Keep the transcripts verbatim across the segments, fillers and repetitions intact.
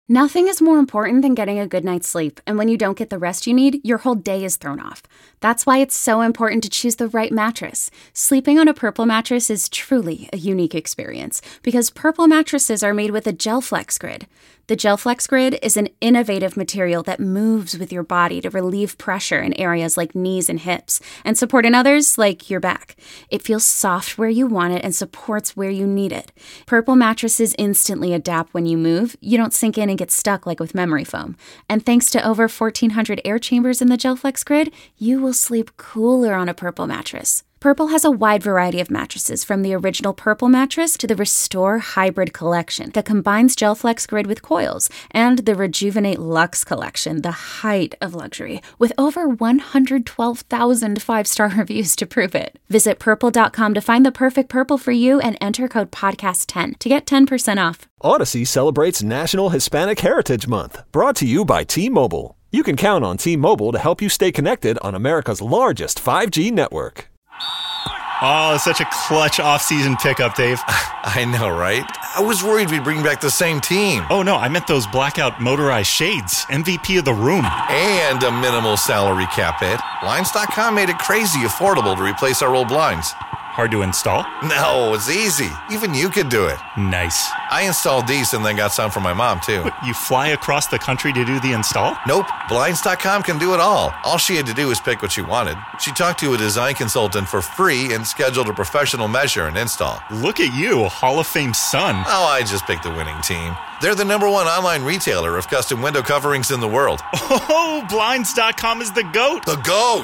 Nothing is more important than getting a good night's sleep, and when you don't get the rest you need, your whole day is thrown off. That's why it's so important to choose the right mattress. Sleeping on a Purple mattress is truly a unique experience, because Purple mattresses are made with a GelFlex Grid. The GelFlex Grid is an innovative material that moves with your body to relieve pressure in areas like knees and hips, and support in others like your back. It feels soft where you want it and supports where you need it. Purple mattresses instantly adapt when you move. You don't sink in and get stuck like with memory foam. And thanks to over fourteen hundred air chambers in the GelFlex Grid, you will sleep cooler on a Purple mattress. Purple has a wide variety of mattresses, from the original Purple mattress to the Restore Hybrid collection that combines GelFlex Grid with coils, and the Rejuvenate Luxe collection, the height of luxury, with over one hundred twelve thousand five-star reviews to prove it. Visit purple dot com to find the perfect Purple for you and enter code podcast ten to get ten percent off. Odyssey celebrates National Hispanic Heritage Month, brought to you by T-Mobile. You can count on T-Mobile to help you stay connected on America's largest five G network. Oh, such a clutch off-season pickup, Dave. I know, right? I was worried we'd bring back the same team. Oh, no, I meant those blackout motorized shades. M V P of the room. And a minimal salary cap hit. Blinds dot com made it crazy affordable to replace our old blinds. Hard to install? No, it's easy. Even you could do it. Nice. I installed these and then got some for my mom, too. What, you fly across the country to do the install? Nope. Blinds dot com can do it all. All she had to do was pick what she wanted. She talked to a design consultant for free and scheduled a professional measure and install. Look at you, Hall of Fame son. Oh, I just picked the winning team. They're the number one online retailer of custom window coverings in the world. Oh, Blinds dot com is the GOAT. The GOAT!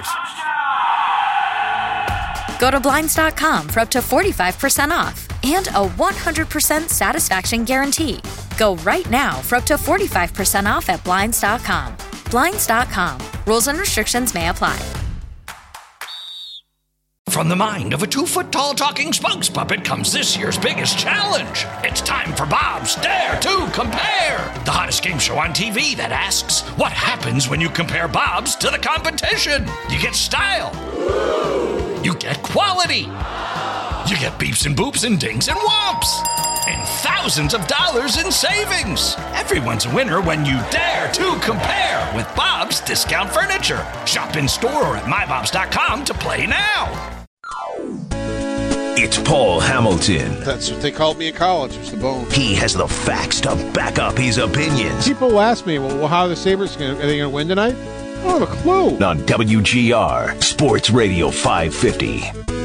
Go to Blinds dot com for up to forty-five percent off and a one hundred percent satisfaction guarantee. Go right now for up to forty-five percent off at Blinds dot com. Blinds dot com. Rules and restrictions may apply. From the mind of a two-foot-tall talking spokes puppet comes this year's biggest challenge. It's time for Bob's Dare to Compare, the hottest game show on T V that asks, what happens when you compare Bob's to the competition? You get style. You get quality. You get beeps and boops and dings and whomps. And thousands of dollars in savings. Everyone's a winner when you dare to compare with Bob's Discount Furniture. Shop in store or at my bobs dot com to play now. It's Paul Hamilton. That's what they called me in college. It's the bone. He has the facts to back up his opinions. People ask me, well, how are the Sabres going to, are they going to win tonight? I don't have a clue. On W G R, Sports Radio five fifty.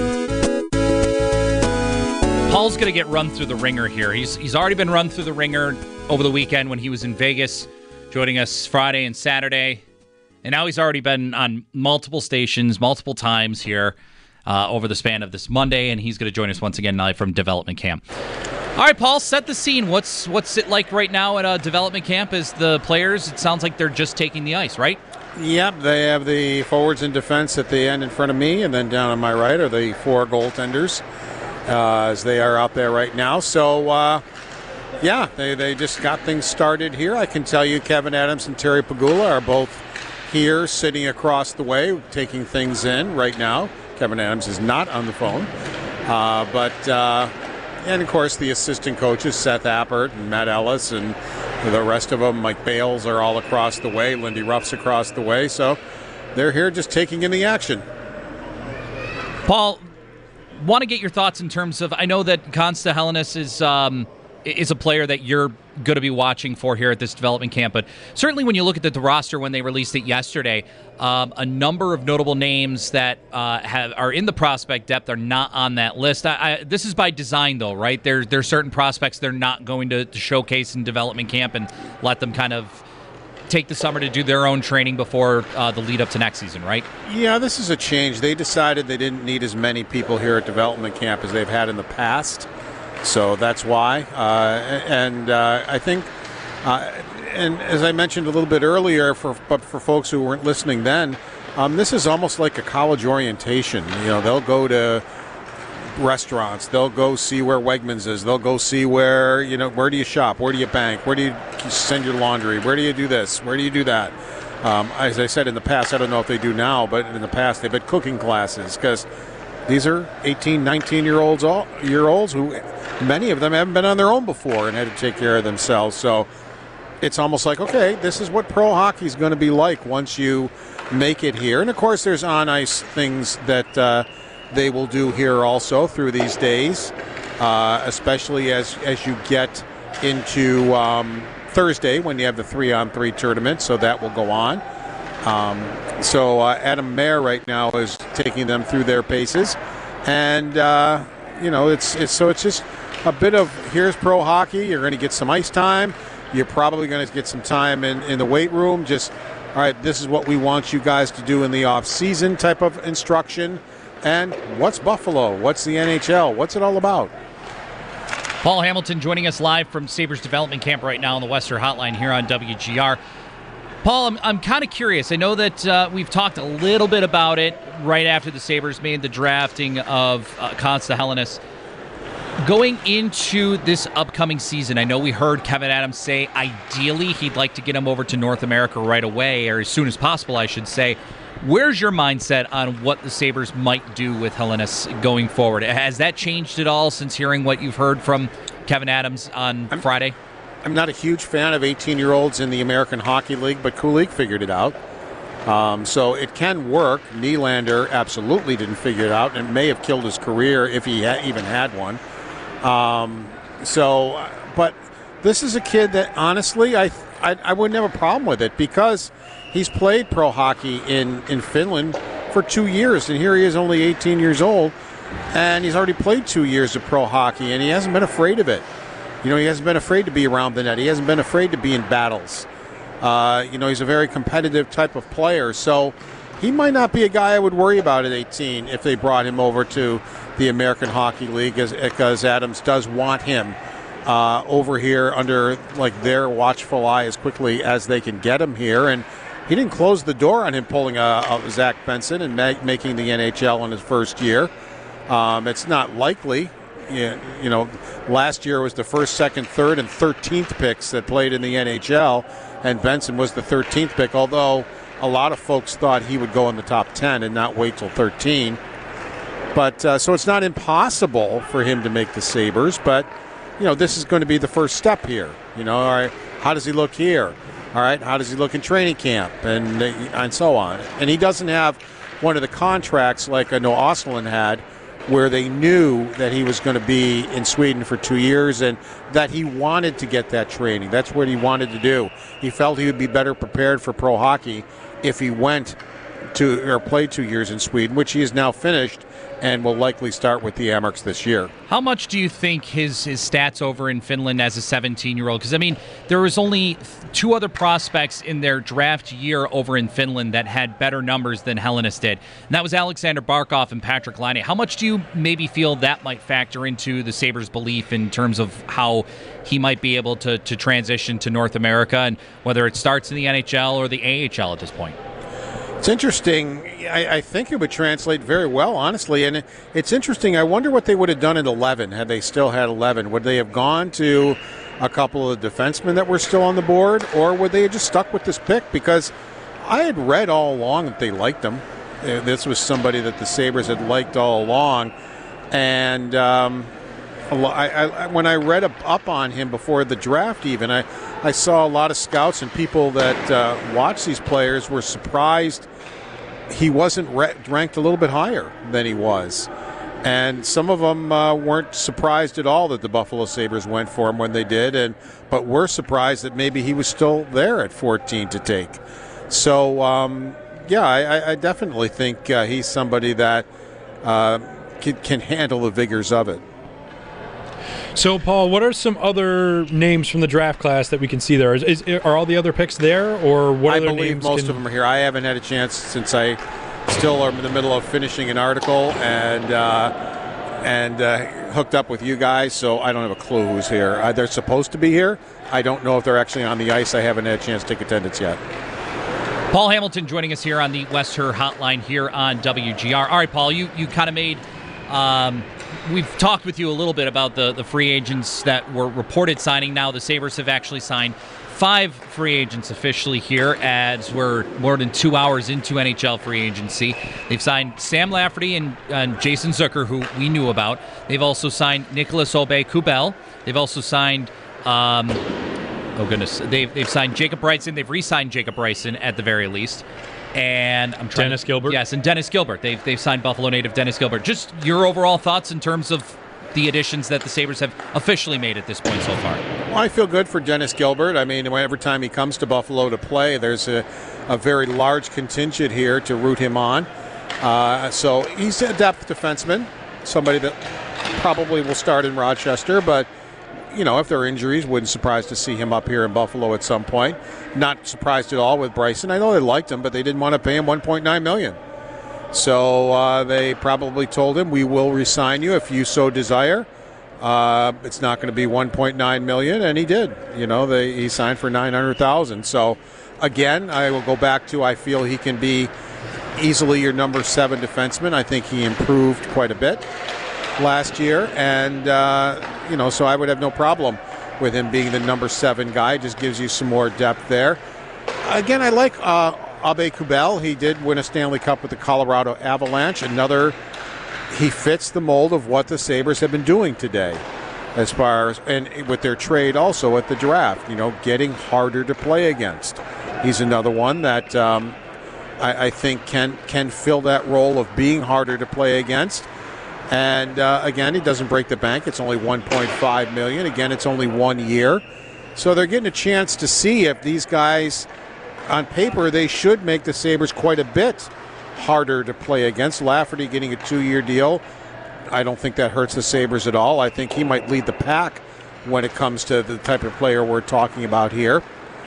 Paul's going to get run through the ringer here. He's he's already been run through the ringer over the weekend when he was in Vegas, joining us Friday and Saturday. And now he's already been on multiple stations, multiple times here uh, over the span of this Monday, and he's going to join us once again live from development camp. All right, Paul, set the scene. What's what's it like right now at a development camp as the players, it sounds like they're just taking the ice, right? Yep, they have the forwards in defense at the end in front of me, and then down on my right are the four goaltenders uh, as they are out there right now. So, uh, yeah, they, they just got things started here. I can tell you Kevyn Adams and Terry Pegula are both here sitting across the way taking things in right now. Kevyn Adams is not on the phone. Uh, but, uh, and of course, the assistant coaches, Seth Appert and Matt Ellis and the rest of them, Mike Bales, are all across the way. Lindy Ruff's across the way. So they're here just taking in the action. Paul, want to get your thoughts in terms of, I know that Konsta Helenius is um, is a player that you're going to be watching for here at this development camp, but certainly when you look at the, the roster when they released it yesterday, um, a number of notable names that uh, have are in the prospect depth are not on that list. I, I, this is by design, though, right? There, there are certain prospects they're not going to, to showcase in development camp and let them kind of take the summer to do their own training before uh, the lead up to next season, right? Yeah, this is a change. They decided they didn't need as many people here at development camp as they've had in the past. So that's why. Uh, and uh, I think, uh, and as I mentioned a little bit earlier, for but for folks who weren't listening then, um, this is almost like a college orientation. You know, they'll go to restaurants, they'll go see where Wegmans is, they'll go see where, you know, where do you shop, where do you bank, where do you send your laundry, where do you do this, where do you do that. Um, as I said in the past, I don't know if they do now, but in the past they've had cooking classes because these are eighteen, nineteen-year-olds all, year olds who, many of them haven't been on their own before and had to take care of themselves. So it's almost like, okay, this is what pro hockey is going to be like once you make it here. And, of course, there's on-ice things that uh, they will do here also through these days, uh, especially as, as you get into um, Thursday when you have the three-on-three tournament, so that will go on. Um, so uh, Adam Mayer right now is taking them through their paces. And, uh, you know, it's it's so it's just a bit of, here's pro hockey. You're going to get some ice time. You're probably going to get some time in, in the weight room. Just, all right, this is what we want you guys to do in the off-season type of instruction. And what's Buffalo? What's the N H L? What's it all about? Paul Hamilton joining us live from Sabres Development Camp right now on the Western Hotline here on W G R. Paul, I'm, I'm kind of curious. I know that uh, we've talked a little bit about it right after the Sabres made the drafting of uh, Konsta Helenius. Going into this upcoming season, I know we heard Kevin Adams say ideally he'd like to get him over to North America right away, or as soon as possible, I should say. Where's your mindset on what the Sabres might do with Helenius going forward? Has that changed at all since hearing what you've heard from Kevin Adams on I'm- Friday? I'm not a huge fan of eighteen-year-olds in the American Hockey League, but Kulich figured it out. Um, so it can work. Nylander absolutely didn't figure it out, and it may have killed his career if he ha- even had one. Um, so, but this is a kid that, honestly, I, I I wouldn't have a problem with it because he's played pro hockey in, in Finland for two years, and here he is only eighteen years old, and he's already played two years of pro hockey, and he hasn't been afraid of it. You know, he hasn't been afraid to be around the net. He hasn't been afraid to be in battles. Uh, you know, he's a very competitive type of player. So he might not be a guy I would worry about at eighteen if they brought him over to the American Hockey League, as, because Adams does want him uh, over here under like their watchful eye as quickly as they can get him here. And he didn't close the door on him pulling a, a Zach Benson and ma- making the N H L in his first year. Um, it's not likely. You, you know, last year was the first, second, third, and thirteenth picks that played in the N H L, and Benson was the thirteenth pick, although a lot of folks thought he would go in the top ten and not wait till thirteen. But uh, so it's not impossible for him to make the Sabres, but, you know, this is going to be the first step here. You know, all right, how does he look here? All right, how does he look in training camp? And, and so on. And he doesn't have one of the contracts like I know Ostlund had, where they knew that he was going to be in Sweden for two years and that he wanted to get that training. That's what he wanted to do. He felt he would be better prepared for pro hockey if he went to or played two years in Sweden, which he has now finished and will likely start with the Amerks this year. How much do you think his, his stats over in Finland as a seventeen-year-old? Because, I mean, there was only two other prospects in their draft year over in Finland that had better numbers than Helenius did. And that was Alexander Barkov and Patrick Laine. How much do you maybe feel that might factor into the Sabres' belief in terms of how he might be able to, to transition to North America, and whether it starts in the N H L or the A H L at this point? It's interesting. I, I think it would translate very well, honestly. And it, it's interesting. I wonder what they would have done at eleven had they still had eleven. Would they have gone to a couple of the defensemen that were still on the board, or would they have just stuck with this pick? Because I had read all along that they liked him. This was somebody that the Sabres had liked all along. And um, I, I, when I read up, up on him before the draft even, I, I saw a lot of scouts and people that uh, watch these players were surprised he wasn't re- ranked a little bit higher than he was. And some of them uh, weren't surprised at all that the Buffalo Sabres went for him when they did, and but were surprised that maybe he was still there at fourteen to take. So, um, yeah, I, I definitely think uh, he's somebody that uh, can, can handle the vigors of it. So, Paul, what are some other names from the draft class that we can see there? Is, is, are all the other picks there, or what I other believe names most can... of them are here. I haven't had a chance since I still am in the middle of finishing an article and uh, and uh, hooked up with you guys, so I don't have a clue who's here. Uh, they're supposed to be here. I don't know if they're actually on the ice. I haven't had a chance to take attendance yet. Paul Hamilton joining us here on the Western Hotline here on W G R. All right, Paul, you, you kind of made... Um, we've talked with you a little bit about the, the free agents that were reported signing. Now the Sabres have actually signed five free agents officially here, as we're more than two hours into N H L free agency. They've signed Sam Lafferty and, and Jason Zucker, who we knew about. They've also signed Nicolas Aube-Kubel. They've also signed um, Oh, goodness. They've, they've signed Jacob Bryson. They've re-signed Jacob Bryson at the very least. And I'm trying Dennis to, Gilbert. Yes, and Dennis Gilbert. They've, they've signed Buffalo native Dennis Gilbert. Just your overall thoughts in terms of the additions that the Sabres have officially made at this point so far. Well, I feel good for Dennis Gilbert. I mean, every time he comes to Buffalo to play, there's a, a very large contingent here to root him on. Uh, so he's a depth defenseman, somebody that probably will start in Rochester, but you know, if there are injuries, wouldn't surprise to see him up here in Buffalo at some point. Not surprised at all with Bryson. I know they liked him, but they didn't want to pay him one point nine million dollars. So uh, they probably told him, we will re-sign you if you so desire. Uh, it's not going to be one point nine million dollars, and he did. You know, they, he signed for nine hundred thousand dollars. So again, I will go back to I feel he can be easily your number seven defenseman. I think he improved quite a bit last year, and uh, you know, so I would have no problem with him being the number seven guy. Just gives you some more depth there. Again, I like uh, Abe Kubel. He did win a Stanley Cup with the Colorado Avalanche. Another, he fits the mold of what the Sabres have been doing today, as far as, and with their trade also at the draft. You know, getting harder to play against. He's another one that um, I, I think can can fill that role of being harder to play against. And uh, again, he doesn't break the bank. It's only one point five million dollars. Again, it's only one year. So they're getting a chance to see if these guys, on paper, they should make the Sabres quite a bit harder to play against. Lafferty getting a two-year deal, I don't think that hurts the Sabres at all. I think he might lead the pack when it comes to the type of player we're talking about here.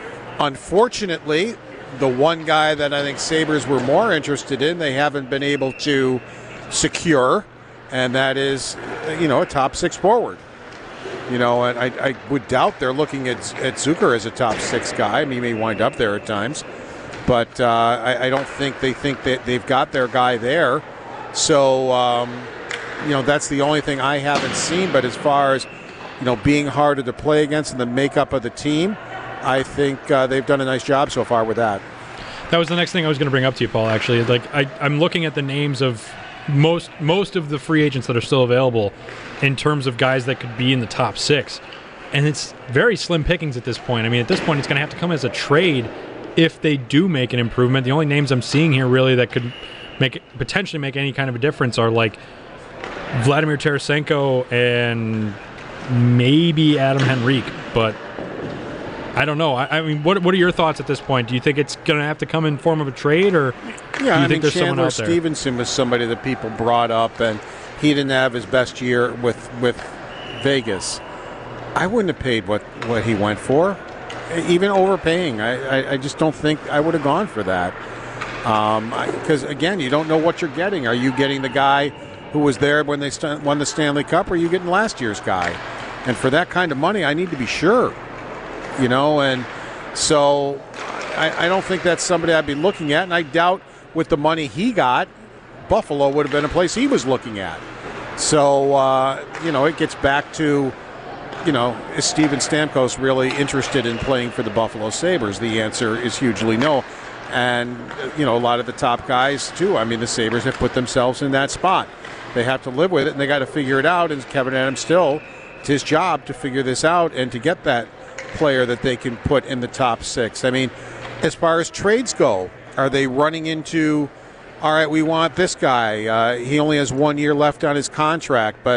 Unfortunately, the one guy that I think Sabres were more interested in, they haven't been able to secure, and that is, you know, a top six forward. You know, and I, I would doubt they're looking at, at Zucker as a top six guy. I mean, he may wind up there at times. But uh, I, I don't think they think that they've got their guy there. So, um, you know, that's the only thing I haven't seen. But as far as, you know, being harder to play against and the makeup of the team, I think uh, they've done a nice job so far with that. That was the next thing I was going to bring up to you, Paul, actually. Like, I, I'm looking at the names of most most of the free agents that are still available in terms of guys that could be in the top six. And it's very slim pickings at this point. I mean, at this point, it's going to have to come as a trade if they do make an improvement. The only names I'm seeing here really that could make potentially make any kind of a difference are like Vladimir Tarasenko and maybe Adam Henrique. But I don't know. I, I mean, what what are your thoughts at this point? Do you think it's going to have to come in form of a trade, or yeah, do you I think mean, there's Chandler someone out there? Stevenson was somebody that people brought up, and he didn't have his best year with with Vegas. I wouldn't have paid what, what he went for, even overpaying. I, I, I just don't think I would have gone for that. Because, um, again, you don't know what you're getting. Are you getting the guy who was there when they st- won the Stanley Cup, or are you getting last year's guy? And for that kind of money, I need to be sure. You know, and so I, I don't think that's somebody I'd be looking at. And I doubt with the money he got, Buffalo would have been a place he was looking at. So, uh, you know, it gets back to, you know, is Steven Stamkos really interested in playing for the Buffalo Sabres? The answer is hugely no. And, you know, a lot of the top guys, too. I mean, the Sabres have put themselves in that spot. They have to live with it, and they got to figure it out. And Kevin Adams still, it's his job to figure this out and to get that player that they can put in the top six. I mean, as far as trades go, are they running into, all right, we want this guy. Uh, he only has one year left on his contract, but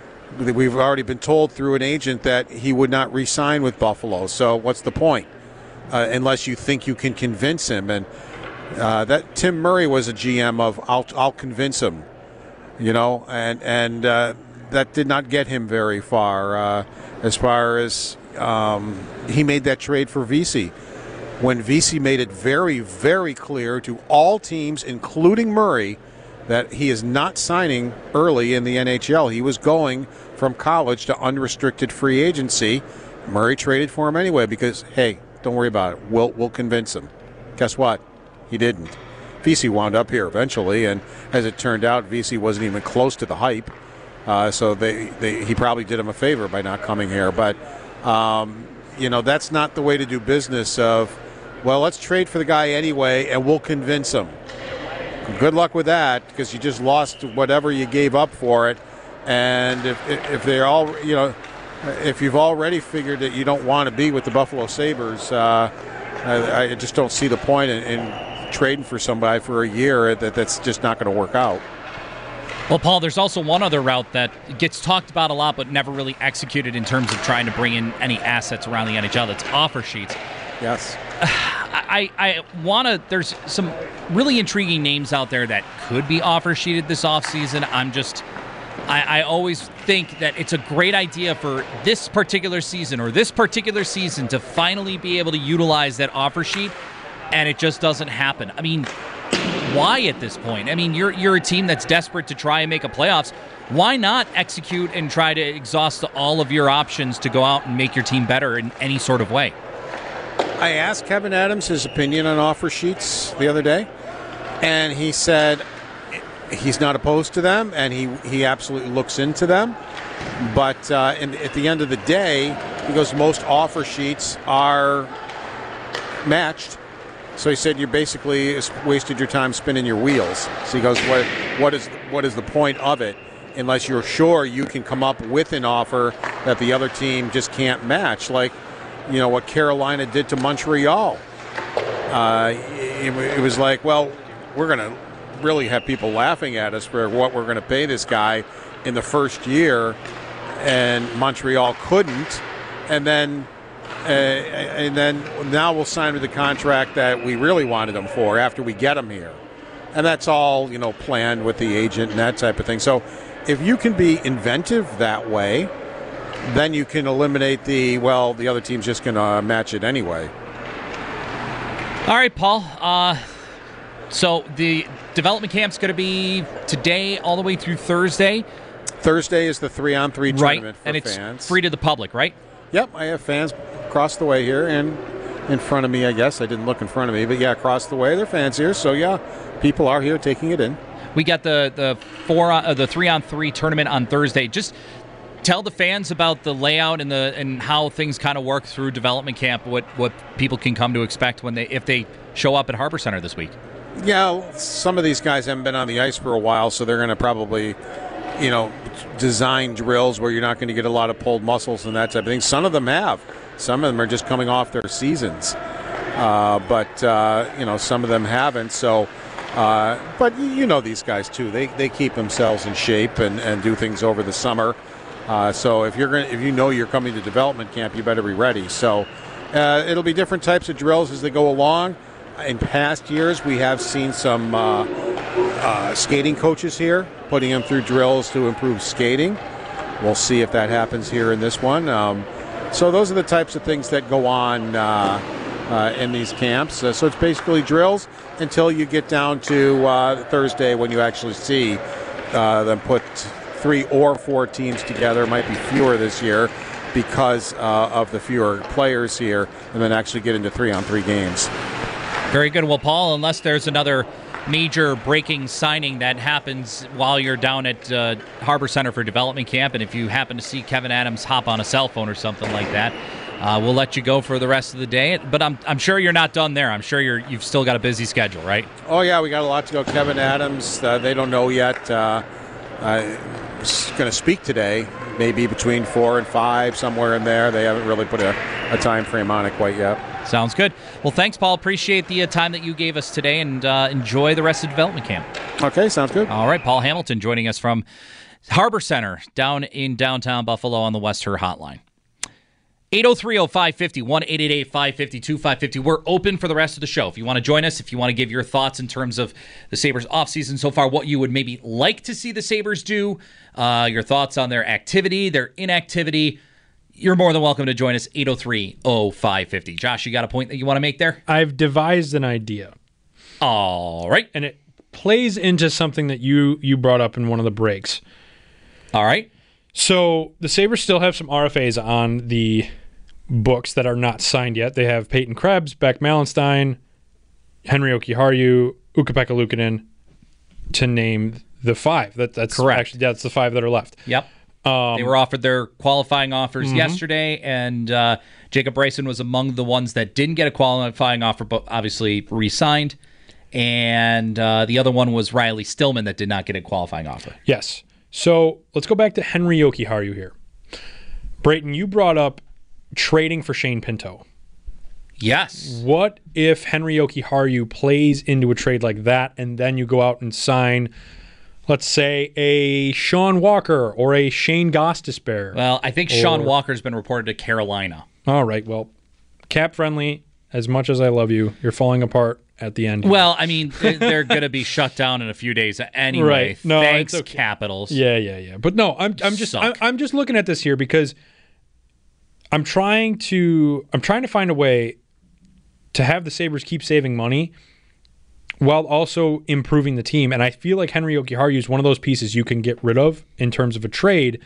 we've already been told through an agent that he would not re-sign with Buffalo. So what's the point? Uh, unless you think you can convince him. And uh, that Tim Murray was a G M of I'll, I'll convince him, you know, and, and uh, that did not get him very far uh, as far as Um, he made that trade for Vesey when Vesey made it very, very clear to all teams, including Murray, that he is not signing early in the N H L. He was going from college to unrestricted free agency. Murray traded for him anyway because, hey, don't worry about it. We'll, we'll convince him. Guess what? He didn't. Vesey wound up here eventually, and as it turned out, Vesey wasn't even close to the hype. Uh, so they, they he probably did him a favor by not coming here. But Um, you know, that's not the way to do business of, well, let's trade for the guy anyway and we'll convince him. Good luck with that, because you just lost whatever you gave up for it. And if if they're all, you know, if you've already figured that you don't want to be with the Buffalo Sabres, uh, I, I just don't see the point in, in trading for somebody for a year that that's just not going to work out. Well, Paul, there's also one other route that gets talked about a lot but never really executed in terms of trying to bring in any assets around the N H L. That's offer sheets. Yes. I, I want to, there's some really intriguing names out there that could be offer sheeted this offseason. I'm just, I, I always think that it's a great idea for this particular season or this particular season to finally be able to utilize that offer sheet, and it just doesn't happen. I mean, why at this point? I mean, you're you're a team that's desperate to try and make a playoffs. Why not execute and try to exhaust all of your options to go out and make your team better in any sort of way? I asked Kevin Adams his opinion on offer sheets the other day, and he said he's not opposed to them, and he, he absolutely looks into them. But uh, in, at the end of the day, he goes, most offer sheets are matched. So he said you basically wasted your time spinning your wheels. So he goes, what, what is what is the point of it unless you're sure you can come up with an offer that the other team just can't match, like, you know, what Carolina did to Montreal. Uh, it, it was like, well, we're going to really have people laughing at us for what we're going to pay this guy in the first year, and Montreal couldn't. And then Uh, and then now we'll sign with the contract that we really wanted him for after we get him here. And that's all, you know, planned with the agent and that type of thing. So if you can be inventive that way, then you can eliminate the, well, the other team's just going to match it anyway. All right, Paul. Uh, so the development camp's going to be today all the way through Thursday. Thursday is the three-on-three tournament right. for and it's fans. Free to the public, right? Yep, I have fans across the way here and in front of me, I guess. I didn't look in front of me, but yeah, across the way, they're fans here. So yeah, people are here taking it in. We got the the four uh, the three on three tournament on Thursday. Just tell the fans about the layout and the and how things kind of work through development camp. What what people can come to expect when they if they show up at Harbor Center this week. Yeah, some of these guys haven't been on the ice for a while, so they're going to probably, you know, design drills where you're not going to get a lot of pulled muscles and that type of thing. Some of them have. Some of them are just coming off their seasons. Uh, but, uh, you know, some of them haven't. So, uh, but you know these guys, too. They they keep themselves in shape and, and do things over the summer. Uh, so if you're gonna, if you know you're coming to development camp, you better be ready. So uh, it'll be different types of drills as they go along. In past years, we have seen some uh, uh, skating coaches here, putting them through drills to improve skating. We'll see if that happens here in this one. Um, so those are the types of things that go on uh, uh, in these camps. Uh, so it's basically drills until you get down to uh, Thursday when you actually see uh, them put three or four teams together. It might be fewer this year because uh, of the fewer players here, and then actually get into three-on-three games. Very good. Well, Paul, unless there's another major breaking signing that happens while you're down at uh, Harbor Center for development camp, and if you happen to see Kevin Adams hop on a cell phone or something like that, uh, we'll let you go for the rest of the day. But I'm I'm sure you're not done there. I'm sure you're you've still got a busy schedule, right? Oh yeah, we got a lot to go. Kevin Adams, uh, they don't know yet. Uh, I'm going to speak today, maybe between four and five, somewhere in there. They haven't really put a, a time frame on it quite yet. Sounds good. Well, thanks, Paul. Appreciate the uh, time that you gave us today, and uh, enjoy the rest of development camp. Okay, sounds good. All right, Paul Hamilton joining us from Harbor Center down in downtown Buffalo on the West Her Hotline. eight oh three oh five five oh, one eight eight eight five five two five five oh. We're open for the rest of the show. If you want to join us, if you want to give your thoughts in terms of the Sabres offseason so far, what you would maybe like to see the Sabres do, uh, your thoughts on their activity, their inactivity, you're more than welcome to join us, eight oh three oh five five oh. Josh, you got a point that you want to make there? I've devised an idea. All right. And it plays into something that you, you brought up in one of the breaks. All right. So the Sabres still have some R F As on the books that are not signed yet. They have Peyton Krebs, Beck Malenstein, Henri Jokiharju, Ukko-Pekka Luukkonen, to name the five. That, that's correct. Actually, that's the five that are left. Yep. Um, they were offered their qualifying offers mm-hmm. yesterday, and uh, Jacob Bryson was among the ones that didn't get a qualifying offer, but obviously re-signed. And uh, the other one was Riley Stillman that did not get a qualifying offer. Yes. So let's go back to Henri Jokiharju here. Brayton, you brought up trading for Shane Pinto. Yes. What if Henry Jokiharju plays into a trade like that, and then you go out and sign, let's say, a Sean Walker or a Shane Gostisbehere? Well, I think or, Sean Walker's been reported to Carolina. All right, well, cap friendly, as much as I love you, you're falling apart at the end. Well, I mean, they're going to be shut down in a few days anyway. Right. No, Thanks, okay. Capitals. Yeah, yeah, yeah. But no, I'm I'm just I'm, I'm just looking at this here because I'm trying to I'm trying to find a way to have the Sabres keep saving money while also improving the team. And I feel like Henry Jokiharju is one of those pieces you can get rid of in terms of a trade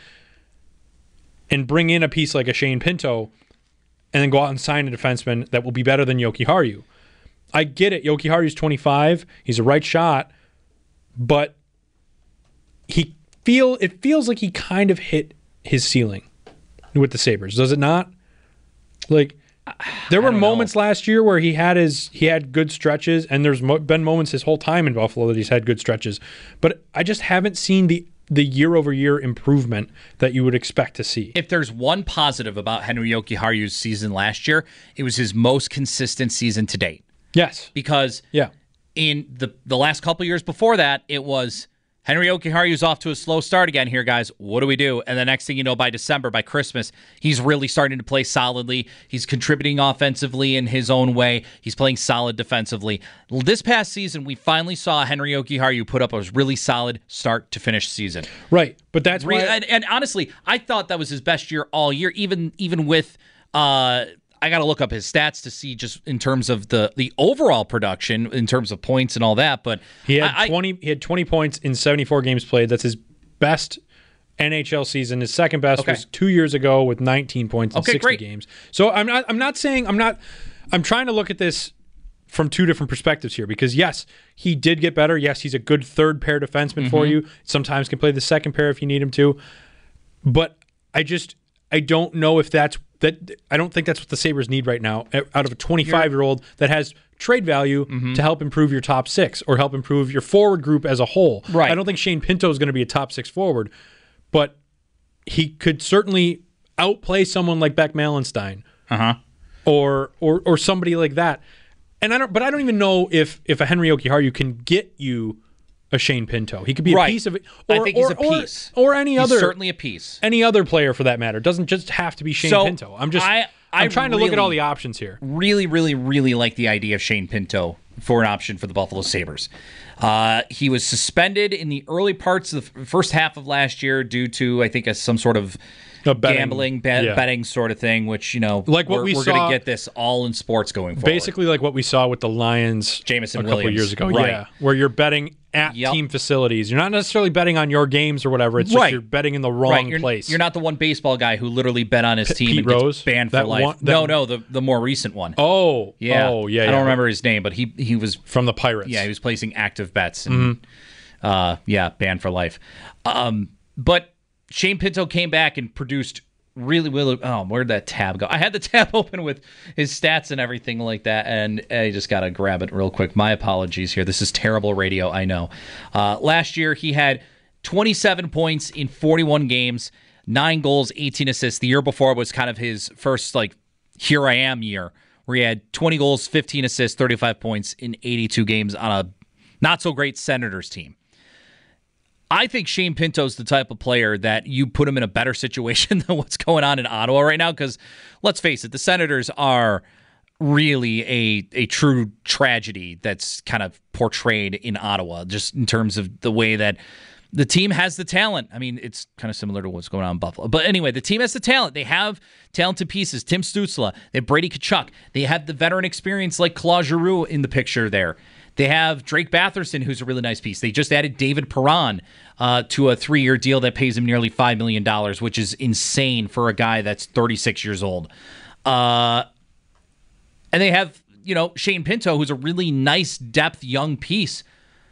and bring in a piece like a Shane Pinto and then go out and sign a defenseman that will be better than Jokiharju. I get it. Jokiharju's twenty-five. He's a right shot. But he feel it feels like he kind of hit his ceiling with the Sabres. Does it not? Like, there were moments know. last year where he had his he had good stretches, and there's mo- been moments his whole time in Buffalo that he's had good stretches. But I just haven't seen the the year-over-year improvement that you would expect to see. If there's one positive about Henry Jokiharju's season last year, it was his most consistent season to date. Yes. Because yeah. in the the last couple years before that, it was Henry Jokiharju's off to a slow start again here, guys. What do we do? And the next thing you know, by December, by Christmas, he's really starting to play solidly. He's contributing offensively in his own way. He's playing solid defensively. This past season, we finally saw Henry Jokiharju put up a really solid start to finish season. Right, but that's Re- why... And, and honestly, I thought that was his best year all year, even even with... Uh, I got to look up his stats to see just in terms of the, the overall production, in terms of points and all that. But he had I, twenty. He had twenty points in seventy-four games played. That's his best N H L season. His second best okay. was two years ago with nineteen points in okay, sixty great. games. So I'm not. I'm not saying. I'm not. I'm trying to look at this from two different perspectives here, because yes, he did get better. Yes, he's a good third pair defenseman mm-hmm. for you. Sometimes can play the second pair if you need him to. But I just I don't know if that's. That I don't think that's what the Sabres need right now out of a twenty-five-year-old that has trade value mm-hmm. to help improve your top six or help improve your forward group as a whole. Right. I don't think Shane Pinto is going to be a top six forward, but he could certainly outplay someone like Beck Malenstein uh-huh. or or or somebody like that. And I don't, but I don't even know if if a Henry Jokiharju can get you a Shane Pinto. He could be right. a piece of it. Or, I think or, he's a piece. Or, or any he's other. certainly a piece. Any other player for that matter. It doesn't just have to be Shane so Pinto. I'm just I, I I'm trying really, to look at all the options here. Really, really, really like the idea of Shane Pinto for an option for the Buffalo Sabres. Uh, he was suspended in the early parts of the first half of last year due to, I think, a, some sort of betting, gambling, bet, yeah. betting sort of thing, which, you know, like what we're, we we're going to get this all in sports going forward. Basically like what we saw with the Lions Jameson a couple Williams. of years ago. Right. Yeah, where you're betting at yep. team facilities. You're not necessarily betting on your games or whatever. It's right. just you're betting in the wrong right. you're, place. You're not the one baseball guy who literally bet on his P- team Pete and Rose? gets banned that for life. One, that, no, no, the the more recent one. Oh, yeah. Oh, yeah, I yeah. don't remember his name, but he he was... From the Pirates. Yeah, he was placing active bets. And, mm-hmm. uh, yeah, banned for life. Um, but Shane Pinto came back and produced really, really... Oh, where'd that tab go? I had the tab open with his stats and everything like that, and I just got to grab it real quick. My apologies here. This is terrible radio, I know. Uh, last year, he had twenty-seven points in forty-one games, nine goals, eighteen assists. The year before was kind of his first, like, here I am year, where he had twenty goals, fifteen assists, thirty-five points in eighty-two games on a not-so-great Senators team. I think Shane Pinto's the type of player that you put him in a better situation than what's going on in Ottawa right now, because let's face it, the Senators are really a a true tragedy that's kind of portrayed in Ottawa, just in terms of the way that the team has the talent. I mean, it's kind of similar to what's going on in Buffalo. But anyway, the team has the talent. They have talented pieces. Tim Stützle, they have Brady Tkachuk. They have the veteran experience like Claude Giroux in the picture there. They have Drake Batherson, who's a really nice piece. They just added David Perron uh, to a three-year deal that pays him nearly five million dollars, which is insane for a guy that's thirty-six years old. Uh, and they have, you know, Shane Pinto, who's a really nice depth young piece.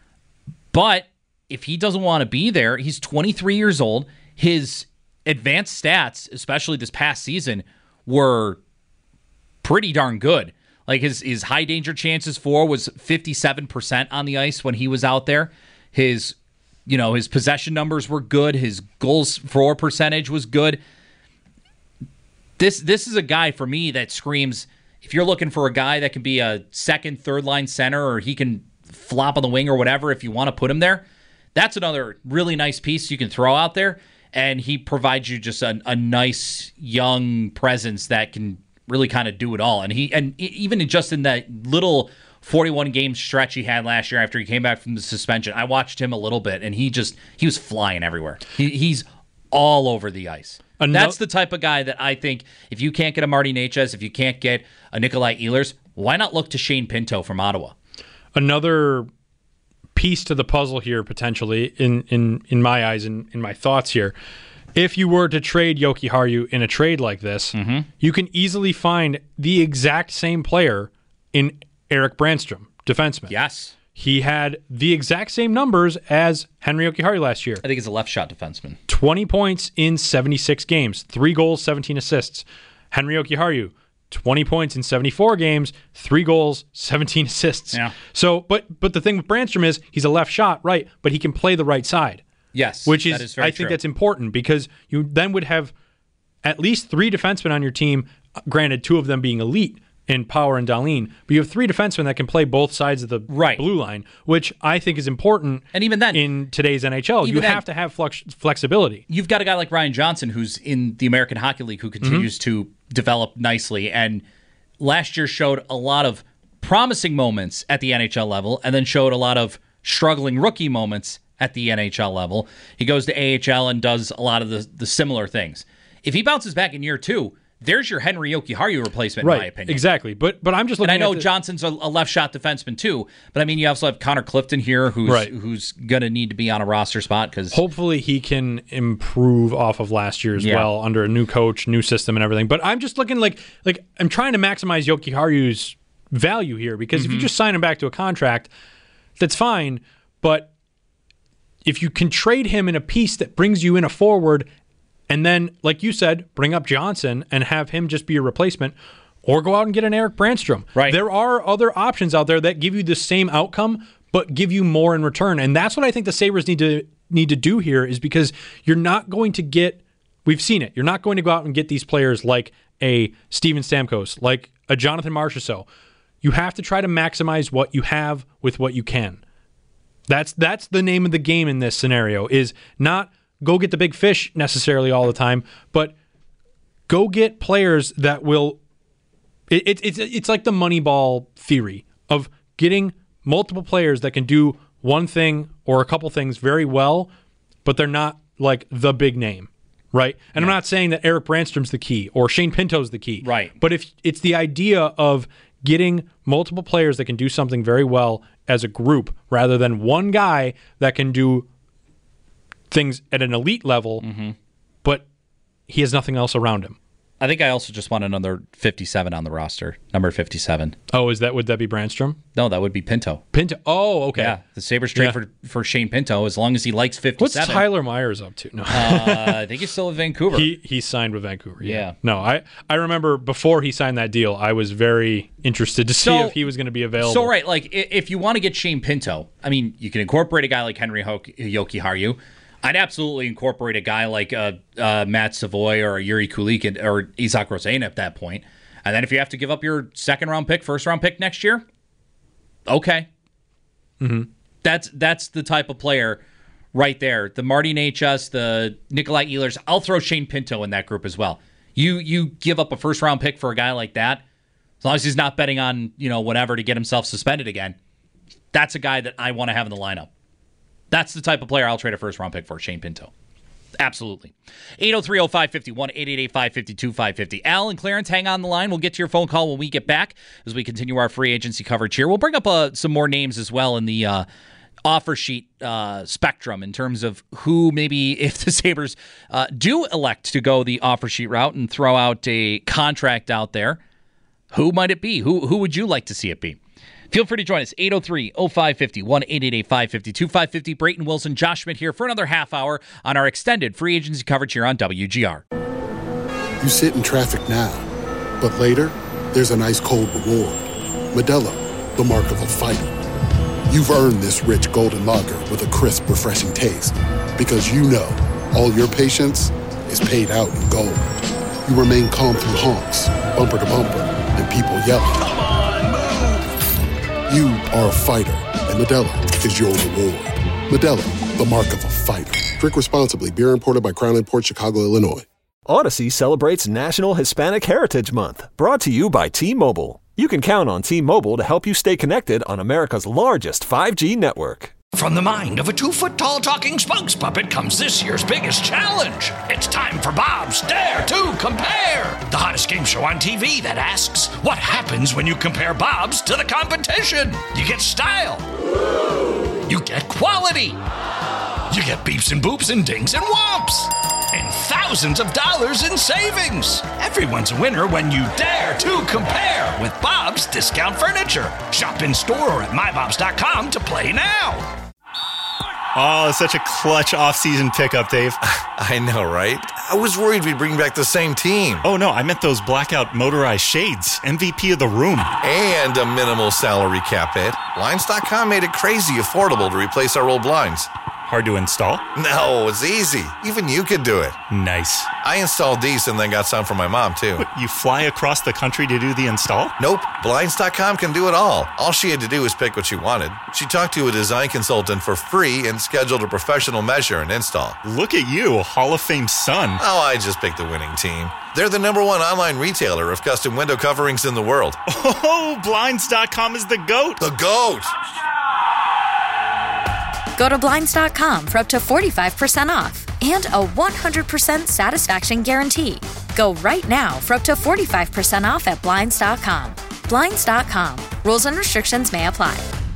But if he doesn't want to be there, he's twenty-three years old. His advanced stats, especially this past season, were pretty darn good. Like his, his high danger chances for was fifty-seven percent on the ice when he was out there. His, you know, his possession numbers were good. His goals for percentage was good. This this is a guy for me that screams, if you're looking for a guy that can be a second, third line center, or he can flop on the wing or whatever, if you want to put him there, that's another really nice piece you can throw out there. And he provides you just a, a nice young presence that can really kind of do it all. And he and even just in that little forty-one game stretch he had last year after he came back from the suspension, I watched him a little bit, and he just he was flying everywhere. He, he's all over the ice. Ano- That's the type of guy that I think if you can't get a Marty Necas, if you can't get a Nikolai Ehlers, why not look to Shane Pinto from Ottawa? Another piece to the puzzle here, potentially, in in, in my eyes and in my thoughts here. If you were to trade Jokiharju in a trade like this, mm-hmm. you can easily find the exact same player in Erik Brannstrom, defenseman. Yes. He had the exact same numbers as Henri Jokiharju last year. I think he's a left shot defenseman. twenty points in seventy-six games, three goals, seventeen assists. Henri Jokiharju, twenty points in seventy-four games, three goals, seventeen assists. Yeah. So, but but the thing with Brannstrom is he's a left shot, right? But he can play the right side. Yes, which is, that is very I think true. that's important because you then would have at least three defensemen on your team. Granted, two of them being elite in Power and Dahlin, but you have three defensemen that can play both sides of the right. blue line, which I think is important. And even then, in today's N H L, you then, have to have flex- flexibility. You've got a guy like Ryan Johnson who's in the American Hockey League who continues mm-hmm. to develop nicely, and last year showed a lot of promising moments at the N H L level, and then showed a lot of struggling rookie moments at the N H L level. He goes to A H L and does a lot of the, the similar things. If he bounces back in year two, there's your Henri Jokiharju replacement, right, in my opinion. Exactly. But but I'm just looking and I know at the, Johnson's a, a left shot defenseman too, but I mean you also have Connor Clifton here who's right. who's going to need to be on a roster spot because hopefully he can improve off of last year as yeah. well under a new coach, new system and everything. But I'm just looking like like I'm trying to maximize Jokiharju's value here because mm-hmm. if you just sign him back to a contract, that's fine, but if you can trade him in a piece that brings you in a forward and then, like you said, bring up Johnson and have him just be a replacement, or go out and get an Erik Brannstrom. Right. There are other options out there that give you the same outcome, but give you more in return. And that's what I think the Sabres need to need to do here is because you're not going to get, we've seen it, you're not going to go out and get these players like a Steven Stamkos, like a Jonathan Marchessault. You have to try to maximize what you have with what you can. That's that's the name of the game in this scenario, is not go get the big fish necessarily all the time, but go get players that will it, it, it's it's like the Moneyball theory of getting multiple players that can do one thing or a couple things very well, but they're not like the big name, right? And yeah. I'm not saying that Erik Brannstrom's the key or Shane Pinto's the key. Right. But if it's the idea of getting multiple players that can do something very well as a group rather than one guy that can do things at an elite level, mm-hmm. but he has nothing else around him. I think I also just want another fifty-seven on the roster, number fifty-seven. Oh, is that would that be Brannstrom? No, that would be Pinto. Pinto. Oh, okay. Yeah, the Sabres trade yeah. for, for Shane Pinto as long as he likes fifty-seven. What's Tyler Myers up to? No, uh, I think he's still with Vancouver. He he signed with Vancouver. Yeah. yeah. No, I I remember before he signed that deal, I was very interested to see so, if he was going to be available. So right, like if you want to get Shane Pinto, I mean, you can incorporate a guy like Henri Jokiharju. I'd absolutely incorporate a guy like uh, uh, Matt Savoy or Yuri Kulik or Isaac Rosén at that point. And then if you have to give up your second round pick, first round pick next year, okay. Mm-hmm. That's that's the type of player right there. The Marty Necas, the Nikolai Ehlers. I'll throw Shane Pinto in that group as well. You you give up a first round pick for a guy like that, as long as he's not betting on you know whatever to get himself suspended again. That's a guy that I want to have in the lineup. That's the type of player I'll trade a first-round pick for, Shane Pinto. Absolutely. eight oh three oh five five one, eight eight eight, five five two, five five zero. Al and Clarence, hang on the line. We'll get to your phone call when we get back as we continue our free agency coverage here. We'll bring up uh, some more names as well in the uh, offer sheet uh, spectrum in terms of who maybe, if the Sabres uh, do elect to go the offer sheet route and throw out a contract out there, who might it be? Who, who would you like to see it be? Feel free to join us, eight oh three oh five five one, eight eight eight, five five two, five five zero. Brayton Wilson, Josh Schmidt here for another half hour on our extended free agency coverage here on W G R. You sit in traffic now, but later, there's an ice-cold reward. Modelo, the mark of a fighter. You've earned this rich golden lager with a crisp, refreshing taste. Because you know, all your patience is paid out in gold. you remain calm through honks, bumper to bumper, and people yelling. Come on, move! You are a fighter, and Modelo is your reward. Modelo, the mark of a fighter. Drink responsibly. Beer imported by Crown Imports, Chicago, Illinois. Odyssey celebrates National Hispanic Heritage Month, brought to you by T-Mobile. You can count on T-Mobile to help you stay connected on America's largest five G network. From the mind of a two-foot-tall talking spokes puppet comes this year's biggest challenge. It's time for Bob's Dare to Compare, the hottest game show on T V that asks, what happens when you compare Bob's to the competition? You get style. You get quality. You get beeps and boops and dings and whomps. And thousands of dollars in savings. Everyone's a winner when you dare to compare with Bob's Discount Furniture. Shop in store or at my bobs dot com to play now. Oh, such a clutch off-season pickup, Dave. I know, right? I was worried we'd bring back the same team. Oh, no, I meant those blackout motorized shades. M V P of the room. And a minimal salary cap hit. Blinds dot com made it crazy affordable to replace our old blinds. Hard to install? No, it's easy. Even you could do it. Nice. I installed these and then got some for my mom, too. What, you fly across the country to do the install? Nope. Blinds dot com can do it all. All she had to do was pick what she wanted. She talked to a design consultant for free and scheduled a professional measure and install. Look at you, Hall of Fame son. Oh, I just picked the winning team. They're the number one online retailer of custom window coverings in the world. Oh, Blinds dot com is the GOAT. The GOAT! Go to Blinds dot com for up to forty-five percent off and a one hundred percent satisfaction guarantee. Go right now for up to forty-five percent off at Blinds dot com. Blinds dot com. Rules and restrictions may apply.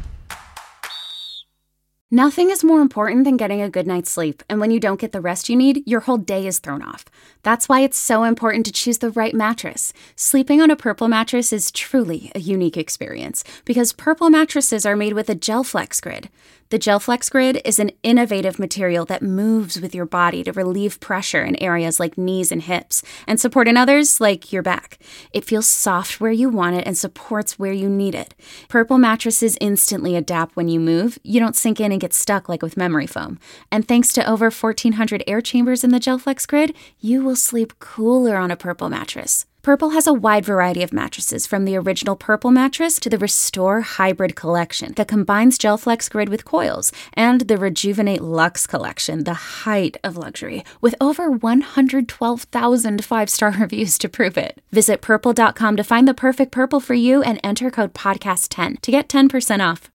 Nothing is more important than getting a good night's sleep, and when you don't get the rest you need, your whole day is thrown off. That's why it's so important to choose the right mattress. Sleeping on a Purple mattress is truly a unique experience because Purple mattresses are made with a GelFlex Grid. The GelFlex Grid is an innovative material that moves with your body to relieve pressure in areas like knees and hips and support in others like your back. It feels soft where you want it and supports where you need it. Purple mattresses instantly adapt when you move. You don't sink in and get stuck like with memory foam. And thanks to over fourteen hundred air chambers in the GelFlex Grid, you will sleep cooler on a Purple mattress. Purple has a wide variety of mattresses, from the original Purple mattress to the Restore Hybrid collection that combines GelFlex Grid with coils, and the Rejuvenate Luxe collection, the height of luxury, with over one hundred twelve thousand five-star reviews to prove it. Visit purple dot com to find the perfect Purple for you and enter code podcast ten to get ten percent off.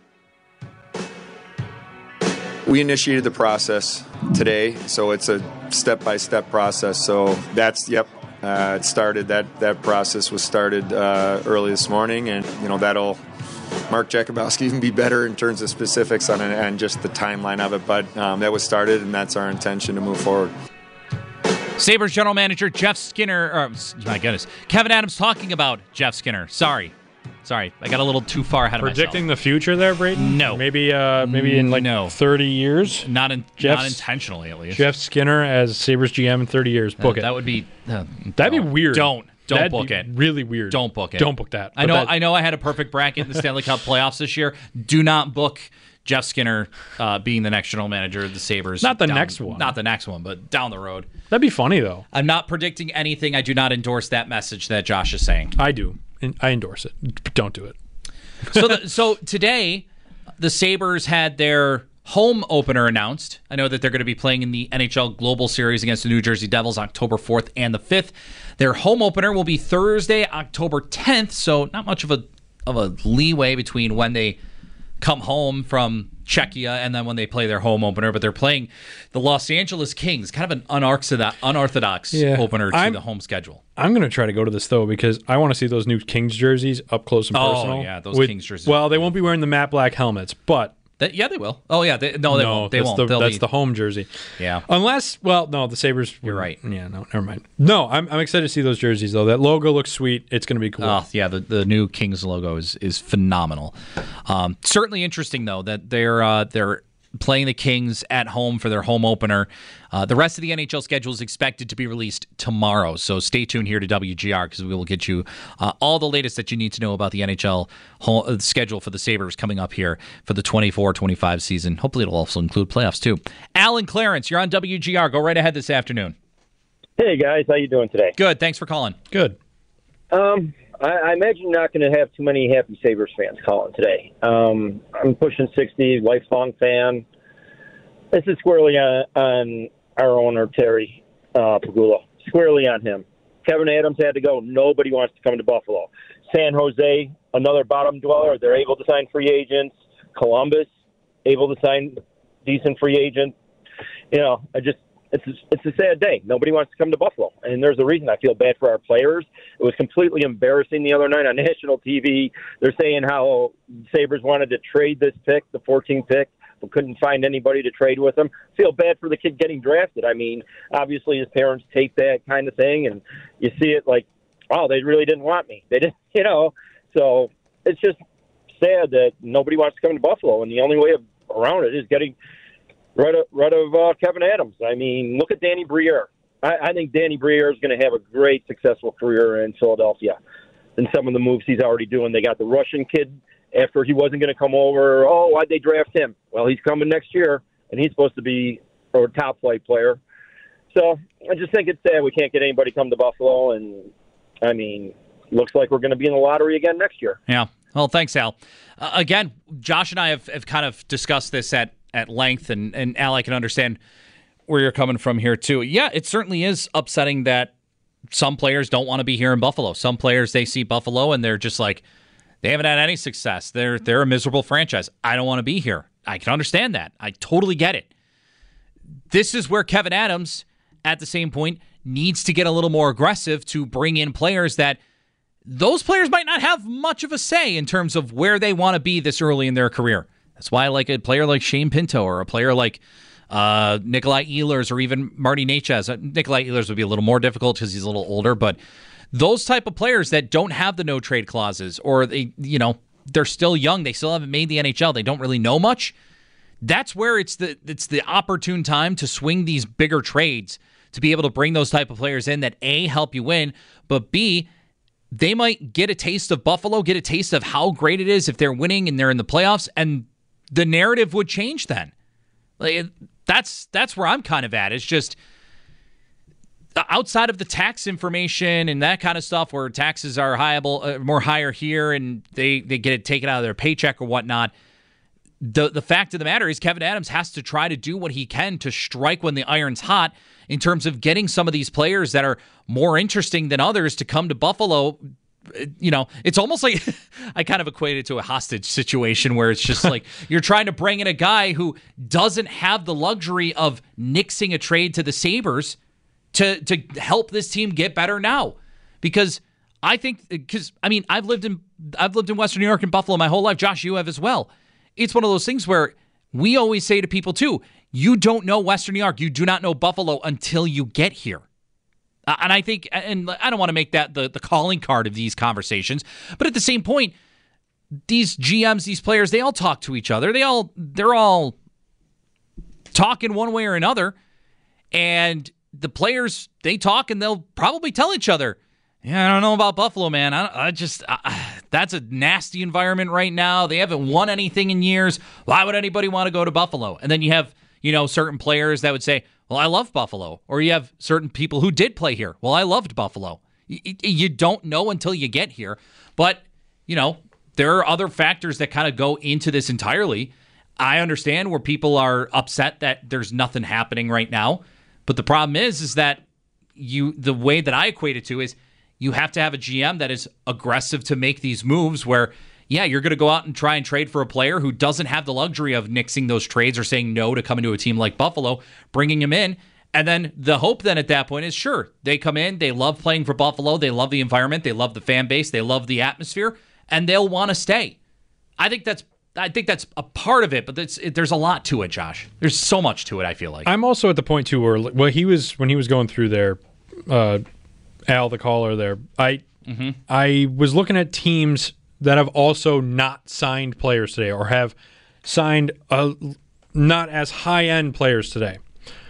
We initiated the process today, so it's a step-by-step process. So that's, yep, uh, it started, that, that process was started uh, early this morning, and, you know, that'll, Mark Jakubowski even be better in terms of specifics on it and just the timeline of it, but um, that was started, and that's our intention to move forward. Sabres general manager Jeff Skinner, or, my goodness, Kevyn Adams talking about Jeff Skinner. Sorry. Sorry, I got a little too far ahead of myself. Predicting the future there, Brayden? No. Maybe uh, maybe in like no. thirty years? Not in, not intentionally, at least. Jeff Skinner as Sabres G M in thirty years. Book uh, it. That would be... Uh, That'd be weird. Don't. Don't That'd book be it. Really weird. Don't book it. Don't book that. I know that, I know I had a perfect bracket in the Stanley Cup playoffs this year. Do not book Jeff Skinner uh, being the next general manager of the Sabres. Not the down, next one. Not the next one, but down the road. That'd be funny, though. I'm not predicting anything. I do not endorse that message that Josh is saying. I do. I endorse it. Don't do it. so, the, so today, the Sabres had their home opener announced. I know that they're going to be playing in the N H L Global Series against the New Jersey Devils October fourth and the fifth. Their home opener will be Thursday, October tenth, so not much of a of a leeway between when they come home from Czechia and then when they play their home opener, but they're playing the Los Angeles Kings, kind of an unorthodox, unorthodox yeah, opener to I'm, the home schedule. I'm going to try to go to this, though, because I want to see those new Kings jerseys up close and personal. Oh, yeah, those with, Kings jerseys. Well, they won't be wearing the matte black helmets, but... That, yeah, they will. Oh, yeah. They, no, they no, won't. They that's won't. The, They'll that's be, the home jersey. Yeah. Unless, well, no, the Sabres... You're right. Yeah, no, never mind. No, I'm, I'm excited to see those jerseys, though. That logo looks sweet. It's going to be cool. Oh, yeah, the, the new Kings logo is is phenomenal. Um, certainly interesting, though, that they're uh, they're playing the Kings at home for their home opener. Uh, the rest of the N H L schedule is expected to be released tomorrow, so stay tuned here to W G R because we will get you uh, all the latest that you need to know about the N H L whole, uh, schedule for the Sabres coming up here for the twenty-four twenty-five season. Hopefully it'll also include playoffs, too. Alan Clarence, you're on W G R. Go right ahead this afternoon. Hey guys, how you doing today? Good. Thanks for calling. Good. Um, I, I imagine you're not going to have too many happy Sabres fans calling today. Um, I'm pushing sixty, lifelong fan. This is squarely on, on our owner Terry uh, Pegula. Squarely on him. Kevin Adams had to go. Nobody wants to come to Buffalo. San Jose, another bottom dweller. They're able to sign free agents. Columbus, able to sign decent free agents. You know, I just. It's a, it's a sad day. Nobody wants to come to Buffalo, and there's a reason. I feel bad for our players. It was completely embarrassing the other night on national T V. They're saying how Sabres wanted to trade this pick, the fourteenth pick, but couldn't find anybody to trade with them. Feel bad for the kid getting drafted. I mean, obviously his parents tape that kind of thing, and you see it like, oh, they really didn't want me. They didn't, you know. So it's just sad that nobody wants to come to Buffalo, and the only way of, around it is getting rid of, rid of uh, Kevin Adams. I mean, look at Danny Briere. I, I think Danny Briere is going to have a great, successful career in Philadelphia. And some of the moves he's already doing. They got the Russian kid after he wasn't going to come over. Oh, why'd they draft him? Well, he's coming next year, and he's supposed to be a top flight player. So I just think it's sad we can't get anybody come to Buffalo. And, I mean, looks like we're going to be in the lottery again next year. Yeah. Well, thanks, Al. Uh, again, Josh and I have, have kind of discussed this at, at length, and, and Al, I can understand where you're coming from here, too. Yeah, it certainly is upsetting that some players don't want to be here in Buffalo. Some players, they see Buffalo, and they're just like, they haven't had any success. They're they're a miserable franchise. I don't want to be here. I can understand that. I totally get it. This is where Kevin Adams, at the same point, needs to get a little more aggressive to bring in players that those players might not have much of a say in terms of where they want to be this early in their career. That's why I like a player like Shane Pinto or a player like uh, Nikolai Ehlers or even Marty Necas. Uh, Nikolai Ehlers would be a little more difficult because he's a little older, but those type of players that don't have the no trade clauses, or they, you know, they're still young, they still haven't made the N H L, they don't really know much. That's where it's the it's the opportune time to swing these bigger trades to be able to bring those type of players in that A, help you win, but B, they might get a taste of Buffalo, get a taste of how great it is if they're winning and they're in the playoffs, and the narrative would change then. Like, that's that's where I'm kind of at. It's just outside of the tax information and that kind of stuff, where taxes are highable, uh, more higher here, and they, they get it taken out of their paycheck or whatnot. The the fact of the matter is Kevin Adams has to try to do what he can to strike when the iron's hot in terms of getting some of these players that are more interesting than others to come to Buffalo. You know, it's almost like I kind of equate it to a hostage situation where it's just like you're trying to bring in a guy who doesn't have the luxury of nixing a trade to the Sabres to to help this team get better now. Because I think, because I mean, I've lived in I've lived in Western New York and Buffalo my whole life. Josh, you have as well. It's one of those things where we always say to people too, you don't know Western New York, you do not know Buffalo until you get here. Uh, and I think, and I don't want to make that the, the calling card of these conversations, but at the same point, these G Ms, these players, they all talk to each other. They all, they're all talking one way or another. And the players, they talk and they'll probably tell each other, yeah, I don't know about Buffalo, man. I, I just, I, that's a nasty environment right now. They haven't won anything in years. Why would anybody want to go to Buffalo? And then you have, you know, certain players that would say, well, I love Buffalo. Or you have certain people who did play here. Well, I loved Buffalo. You, you don't know until you get here. But, you know, there are other factors that kind of go into this entirely. I understand where people are upset that there's nothing happening right now. But the problem is, is that you, the way that I equate it to is you have to have a G M that is aggressive to make these moves where, yeah, you're going to go out and try and trade for a player who doesn't have the luxury of nixing those trades or saying no to coming to a team like Buffalo, bringing him in. And then the hope then at that point is, sure, they come in, they love playing for Buffalo, they love the environment, they love the fan base, they love the atmosphere, and they'll want to stay. I think that's I think that's a part of it, but it's, it, there's a lot to it, Josh. There's so much to it, I feel like. I'm also at the point, too, where well, he was when he was going through there, uh, Al, the caller there, I mm-hmm. I was looking at teams that have also not signed players today or have signed a, not as high-end players today.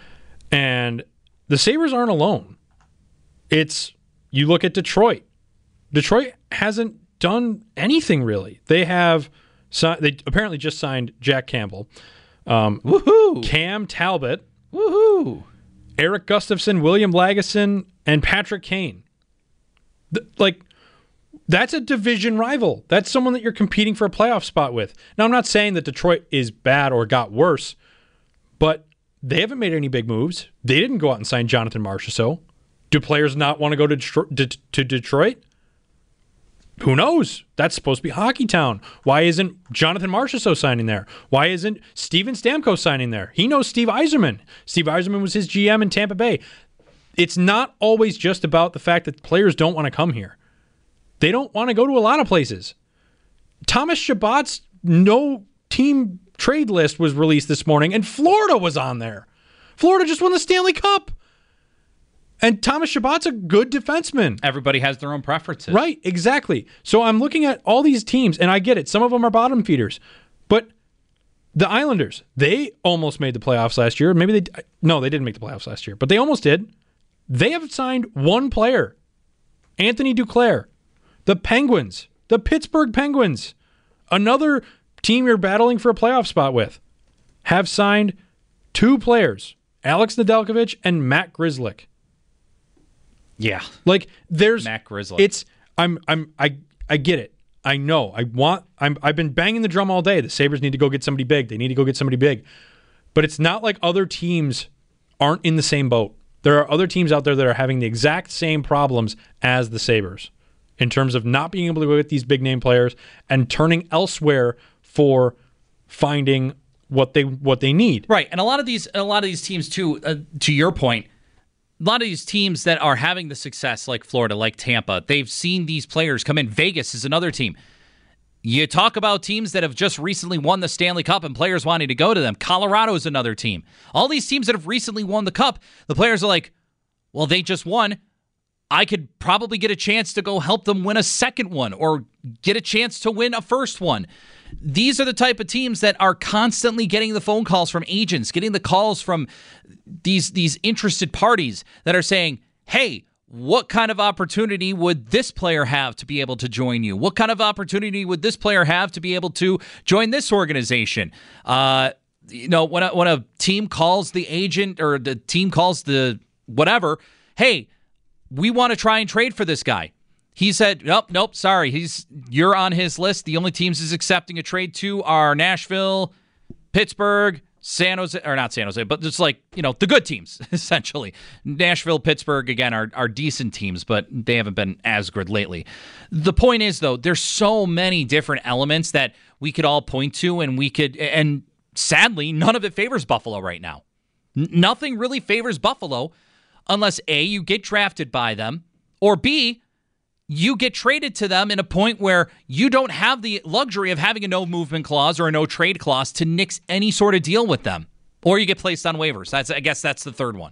And the Sabres aren't alone. It's, you look at Detroit. Detroit hasn't done anything really. They have, they apparently just signed Jack Campbell. Um, Woohoo! Cam Talbot. Woohoo! Eric Gustafson, William Lagesson, and Patrick Kane. Th- like, that's a division rival. That's someone that you're competing for a playoff spot with. Now, I'm not saying that Detroit is bad or got worse, but they haven't made any big moves. They didn't go out and sign Jonathan Marchessault. Do players not want to go to Detro- to, to Detroit? Who knows? That's supposed to be Hockey Town. Why isn't Jonathan Marchessault signing there? Why isn't Steven Stamkos signing there? He knows Steve Yzerman. Steve Yzerman was his G M in Tampa Bay. It's not always just about the fact that players don't want to come here. They don't want to go to a lot of places. Thomas Chabot's no team trade list was released this morning, and Florida was on there. Florida just won the Stanley Cup. And Thomas Chabot's a good defenseman. Everybody has their own preferences. Right, exactly. So I'm looking at all these teams, and I get it. Some of them are bottom feeders. But the Islanders, they almost made the playoffs last year. Maybe they... No, they didn't make the playoffs last year, but they almost did. They have signed one player, Anthony Duclair. The Penguins, the Pittsburgh Penguins, another team you're battling for a playoff spot with, have signed two players, Alex Nedeljkovic and Matt Grzelcyk. Yeah, like there's Matt Grzelcyk. It's I'm I'm I I get it. I know. I want. I'm. I've been banging the drum all day. The Sabres need to go get somebody big. They need to go get somebody big. But it's not like other teams aren't in the same boat. There are other teams out there that are having the exact same problems as the Sabres in terms of not being able to go get these big name players and turning elsewhere for finding what they what they need. Right, and a lot of these a lot of these teams too. Uh, to your point. A lot of these teams that are having the success, like Florida, like Tampa, they've seen these players come in. Vegas is another team. You talk about teams that have just recently won the Stanley Cup and players wanting to go to them. Colorado is another team. All these teams that have recently won the Cup, the players are like, well, they just won. I could probably get a chance to go help them win a second one or get a chance to win a first one. These are the type of teams that are constantly getting the phone calls from agents, getting the calls from these these interested parties that are saying, hey, what kind of opportunity would this player have to be able to join you? What kind of opportunity would this player have to be able to join this organization? Uh, you know, when a, when a team calls the agent or the team calls the whatever, hey, we want to try and trade for this guy. He said, nope, nope, sorry. He's you're on his list. The only teams he's accepting a trade to are Nashville, Pittsburgh, San Jose, or not San Jose, but just like, you know, the good teams, essentially. Nashville, Pittsburgh, again, are, are decent teams, but they haven't been as good lately. The point is, though, there's so many different elements that we could all point to, and we could, and sadly, none of it favors Buffalo right now. N- nothing really favors Buffalo unless A, you get drafted by them, or B, you get traded to them in a point where you don't have the luxury of having a no movement clause or a no trade clause to nix any sort of deal with them. Or you get placed on waivers. That's, I guess that's the third one.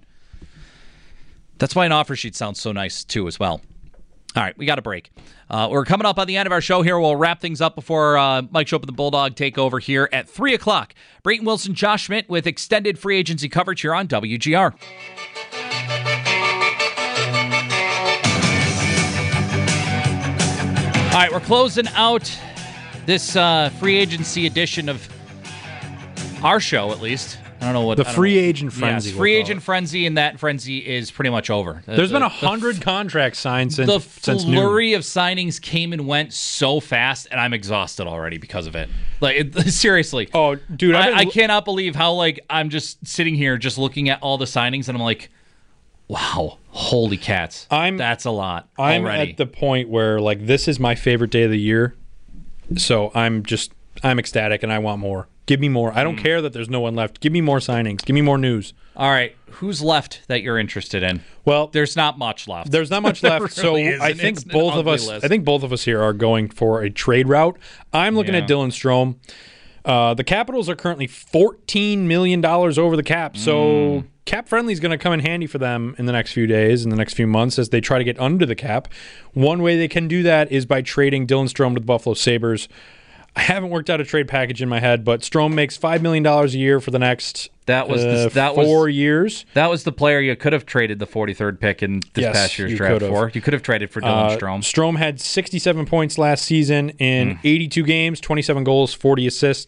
That's why an offer sheet sounds so nice, too, as well. All right, we got a break. Uh, we're coming up on the end of our show here. We'll wrap things up before uh, Mike Schopp and the Bulldog take over here at three o'clock. Brayton Wilson, Josh Schmidt with extended free agency coverage here on W G R. All right, we're closing out this uh, free agency edition of our show, at least. I don't know what the free agent frenzy. Yes, free agent frenzy, and that frenzy is pretty much over. There's the, been a hundred contracts signed since the since flurry noon. of signings came and went so fast, and I'm exhausted already because of it. Like it, seriously. Oh, dude, I, been... I cannot believe how like I'm just sitting here just looking at all the signings, and I'm like, wow, holy cats! I'm that's a lot. I'm already. at the point where like this is my favorite day of the year, so I'm just I'm ecstatic and I want more. Give me more. I don't mm. care that there's no one left. Give me more signings. Give me more news. All right. Who's left that you're interested in? Well, there's not much left. There's not much left. really so isn't. I think it's both of us list. I think both of us here are going for a trade route. I'm looking yeah. at Dylan Strome. Uh, the Capitals are currently fourteen million dollars over the cap. So mm. cap friendly is going to come in handy for them in the next few days, in the next few months as they try to get under the cap. One way they can do that is by trading Dylan Strome to the Buffalo Sabres. I haven't worked out a trade package in my head, but Strome makes five million dollars a year for the next that was uh, the, that four was, years. That was the player you could have traded the forty-third pick in this yes, past year's draft for. You could have traded for Dylan uh, Strome. Strome had sixty-seven points last season in mm. eighty-two games, twenty-seven goals, forty assists.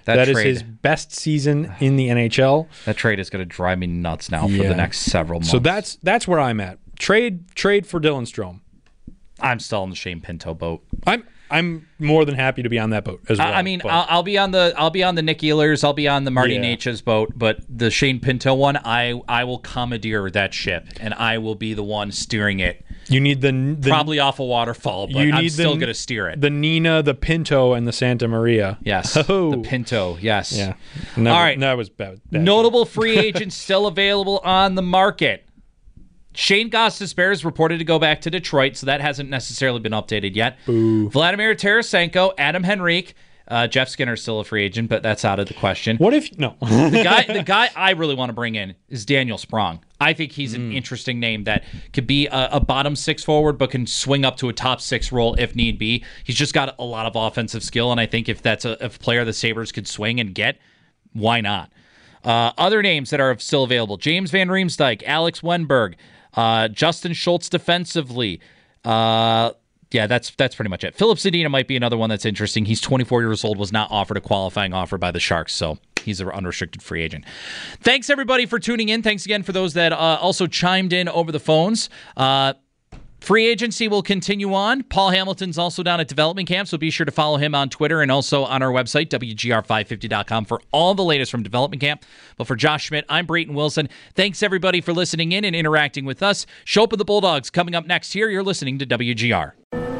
That that is trade. his best season in the N H L. That trade is going to drive me nuts now Yeah. for the next several months. So that's that's where I'm at. Trade trade for Dylan Strome. I'm still on the Shane Pinto boat. I'm I'm more than happy to be on that boat as well. I I mean, but- I'll, I'll be on the I'll be on the Nick Ehlers, I'll be on the Marty Yeah. Necas boat, but the Shane Pinto one, I I will commandeer that ship, and I will be the one steering it. You need the, the probably off a waterfall, but you I'm need still the, going to steer it. The Nina, the Pinto, and the Santa Maria. Yes, oh. the Pinto. Yes. Yeah. And that, All was- right. That was bad. bad. Notable free agents still available on the market. Shane Gostisbehere is reported to go back to Detroit, so that hasn't necessarily been updated yet. Boo. Vladimir Tarasenko, Adam Henrique, uh, Jeff Skinner's still a free agent, but that's out of the question. What if no? the guy, the guy I really want to bring in is Daniel Sprong. I think he's an interesting name that could be a, a bottom six forward, but can swing up to a top six role if need be. He's just got a lot of offensive skill, and I think if that's a, if a player the Sabres could swing and get, why not? Uh, other names that are still available: James Van Riemsdyk, Alex Wenberg, uh, Justin Schultz defensively. Uh, yeah, that's that's pretty much it. Philip Zadina might be another one that's interesting. He's twenty-four years old, was not offered a qualifying offer by the Sharks, so he's an unrestricted free agent. Thanks, everybody, for tuning in. Thanks again for those that uh, also chimed in over the phones. Uh, free agency will continue on. Paul Hamilton's also down at development camp, so be sure to follow him on Twitter and also on our website, W G R five fifty dot com, for all the latest from development camp. But for Josh Schmidt, I'm Brayton Wilson. Thanks, everybody, for listening in and interacting with us. Show Up with the Bulldogs coming up next here. You're listening to W G R.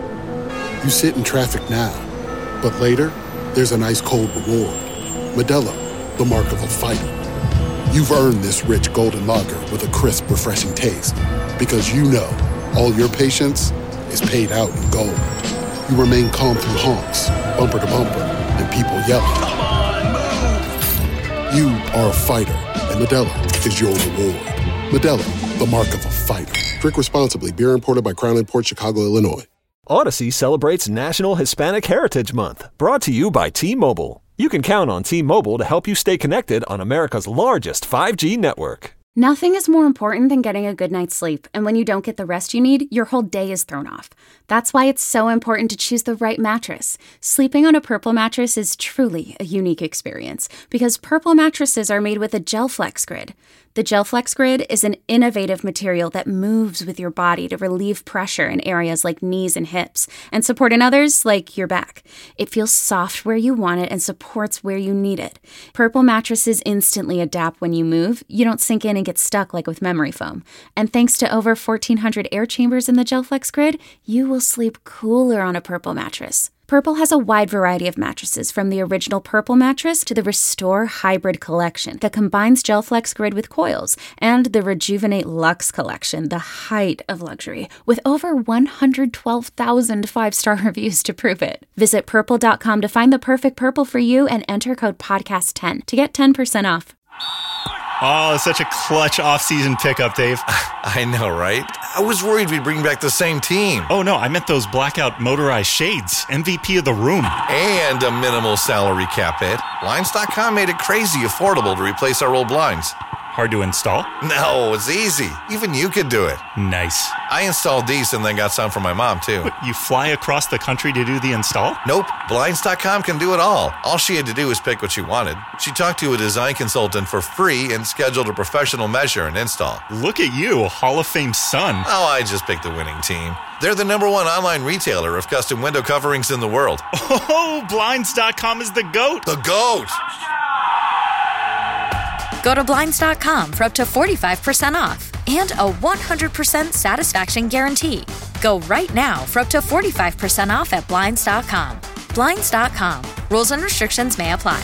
You sit in traffic now, but later, there's an ice cold reward. Modelo, the mark of a fighter. You've earned this rich golden lager with a crisp, refreshing taste. Because you know, all your patience is paid out in gold. You remain calm through honks, bumper to bumper, and people yelling. Come on, move! You are a fighter, and Modelo is your reward. Modelo, the mark of a fighter. Drink responsibly. Beer imported by Crown Imports, Chicago, Illinois. Odyssey celebrates National Hispanic Heritage Month, brought to you by T-Mobile. You can count on T-Mobile to help you stay connected on America's largest five G network. Nothing is more important than getting a good night's sleep, and when you don't get the rest you need, your whole day is thrown off. That's why it's so important to choose the right mattress. Sleeping on a Purple mattress is truly a unique experience, because Purple mattresses are made with a GelFlex Grid. The GelFlex Grid is an innovative material that moves with your body to relieve pressure in areas like knees and hips, and support in others like your back. It feels soft where you want it and supports where you need it. Purple mattresses instantly adapt when you move. You don't sink in and get stuck like with memory foam. And thanks to over fourteen hundred air chambers in the GelFlex Grid, you will sleep cooler on a Purple mattress. Purple has a wide variety of mattresses, from the original Purple mattress to the Restore Hybrid collection that combines GelFlex Grid with coils, and the Rejuvenate Luxe collection, the height of luxury, with over one hundred twelve thousand five-star reviews to prove it. Visit purple dot com to find the perfect Purple for you and enter code podcast ten to get ten percent off. Oh, such a clutch off-season pickup, Dave. I know, right? I was worried we'd bring back the same team. Oh, no, I meant those blackout motorized shades. M V P of the room. And a minimal salary cap hit. Blinds dot com made it crazy affordable to replace our old blinds. Hard to install? No, it's easy. Even you could do it. Nice. I installed these and then got some for my mom, too. But you fly across the country to do the install? Nope. Blinds dot com can do it all. All she had to do was pick what she wanted. She talked to a design consultant for free and scheduled a professional measure and install. Look at you, Hall of Fame son. Oh, I just picked the winning team. They're the number one online retailer of custom window coverings in the world. Oh, Blinds dot com is the GOAT. The GOAT! Go to Blinds dot com for up to forty-five percent off and a one hundred percent satisfaction guarantee. Go right now for up to forty-five percent off at Blinds dot com. Blinds dot com. Rules and restrictions may apply.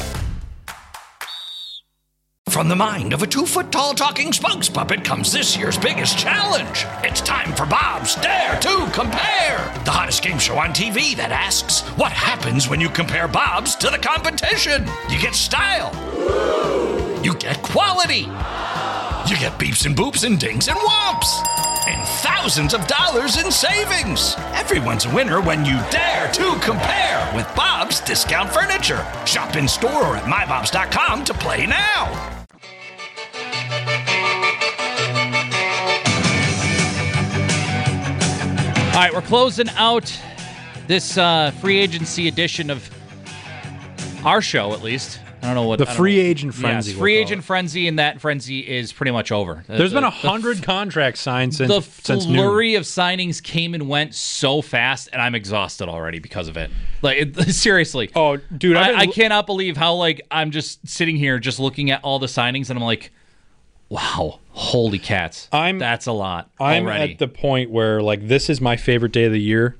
From the mind of a two-foot-tall talking spokes puppet comes this year's biggest challenge. It's time for Bob's Dare to Compare, the hottest game show on T V that asks, what happens when you compare Bob's to the competition? You get style. You get quality. You get beeps and boops and dings and whomps. And thousands of dollars in savings. Everyone's a winner when you dare to compare with Bob's Discount Furniture. Shop in store or at my bobs dot com to play now. All right, we're closing out this uh, free agency edition of our show, at least, I don't know what the I don't free know. agent frenzy. Yes, free we'll agent frenzy, and that frenzy is pretty much over. There's the, been a the, hundred contracts signed since the since noon. flurry of signings came and went so fast, and I'm exhausted already because of it. Like it, seriously. Oh, dude, I, I've been, I cannot believe how like I'm just sitting here just looking at all the signings, and I'm like, wow, holy cats! I'm that's a lot. I'm already. at the point where like this is my favorite day of the year,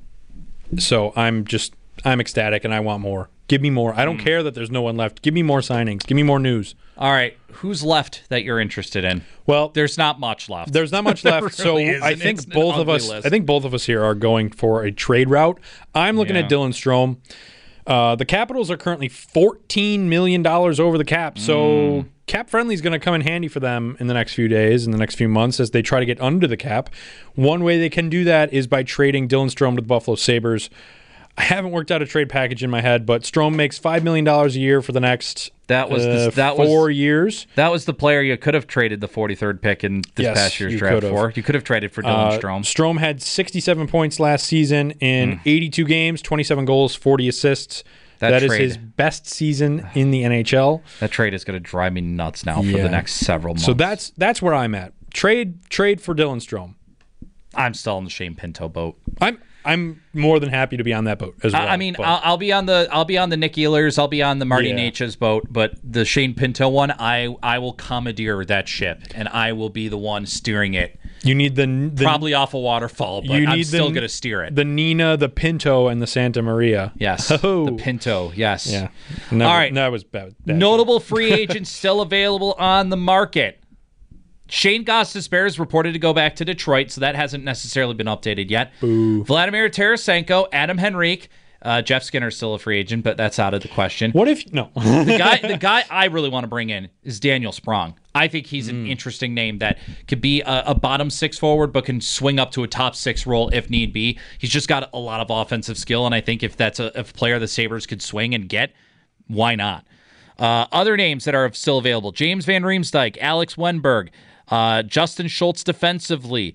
so I'm just I'm ecstatic and I want more. Give me more. I don't mm. care that there's no one left. Give me more signings. Give me more news. All right, who's left that you're interested in? Well, there's not much left. There's not much left. There really so isn't. I think It's an both of ugly us. list. I think both of us here are going for a trade route. I'm looking Yeah. at Dylan Strome. Uh, the Capitals are currently fourteen million dollars over the cap, so Mm. cap friendly is going to come in handy for them in the next few days, in the next few months, as they try to get under the cap. One way they can do that is by trading Dylan Strome to the Buffalo Sabres. I haven't worked out a trade package in my head, but Strome makes five million dollars a year for the next That was uh, the, that four was, years. That was the player you could have traded the forty-third pick in this Yes, past year's you draft could have. for. You could have traded for Dylan Uh, Strome. Strome had sixty-seven points last season in Mm. eighty-two games, twenty-seven goals, forty assists. That that is trade. his best season in the N H L. That trade is going to drive me nuts now for Yeah. the next several months. So that's that's where I'm at. Trade trade for Dylan Strome. I'm still on the Shane Pinto boat. I'm I'm more than happy to be on that boat as well. I I mean, but- I'll, I'll be on the I'll be on the Nick Ehlers, I'll be on the Marty Yeah. Necas boat, but the Shane Pinto one, I I will commandeer that ship, and I will be the one steering it. You need the, the probably off a waterfall, but you I'm need still the, going to steer it. The Nina, the Pinto, and the Santa Maria. Yes, Oh. the Pinto. Yes. Yeah. And that All was- right. That was bad. bad Notable free agents still available on the market. Shane Gostisbehere is reported to go back to Detroit, so that hasn't necessarily been updated yet. Boo. Vladimir Tarasenko, Adam Henrique, uh, Jeff Skinner's still a free agent, but that's out of the question. What if no? the guy, the guy I really want to bring in is Daniel Sprong. I think he's an interesting name that could be a, a bottom six forward, but can swing up to a top six role if need be. He's just got a lot of offensive skill, and I think if that's a, if a player the Sabres could swing and get, why not? Uh, other names that are still available: James Van Riemsdyk, Alex Wenberg, uh, Justin Schultz defensively.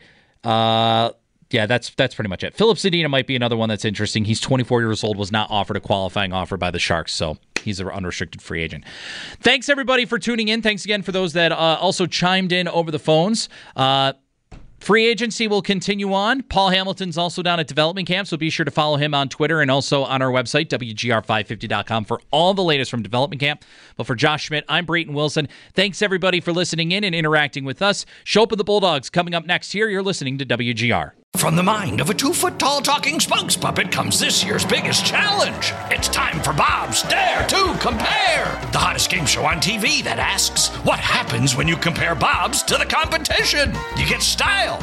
Uh, yeah, that's that's pretty much it. Philip Zadina might be another one that's interesting. He's twenty-four years old, was not offered a qualifying offer by the Sharks, so he's an unrestricted free agent. Thanks, everybody, for tuning in. Thanks again for those that uh, also chimed in over the phones. Uh, Free agency will continue on. Paul Hamilton's also down at development camp, so be sure to follow him on Twitter and also on our website, W G R five fifty dot com, for all the latest from development camp. But for Josh Schmidt, I'm Brayton Wilson. Thanks, everybody, for listening in and interacting with us. Show Up with the Bulldogs coming up next here. You're listening to W G R. From the mind of a two-foot-tall talking spokes puppet comes this year's biggest challenge. It's time for Bob's Dare to Compare, the hottest game show on T V that asks, what happens when you compare Bob's to the competition? You get style.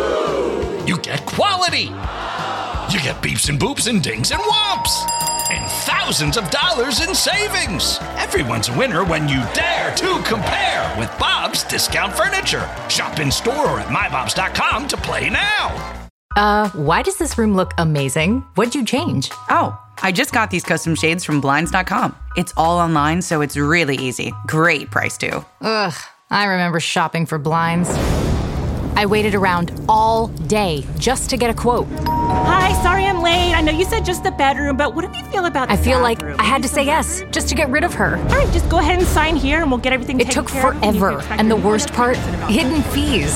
You get quality. You get beeps and boops and dings and whomps. And thousands of dollars in savings. Everyone's a winner when you dare to compare with Bob's Discount Furniture. Shop in store or at my bobs dot com to play now. Uh, why does this room look amazing? What'd you change? Oh, I just got these custom shades from blinds dot com. It's all online, so it's really easy. Great price, too. Ugh, I remember shopping for blinds. I waited around all day just to get a quote. Hi, sorry I'm late. I know you said just the bedroom, but what do you feel about the I feel bathroom? like I had to say yes just to get rid of her. All right, just go ahead and sign here and we'll get everything It taken took care of. forever, and the worst part, hidden fees.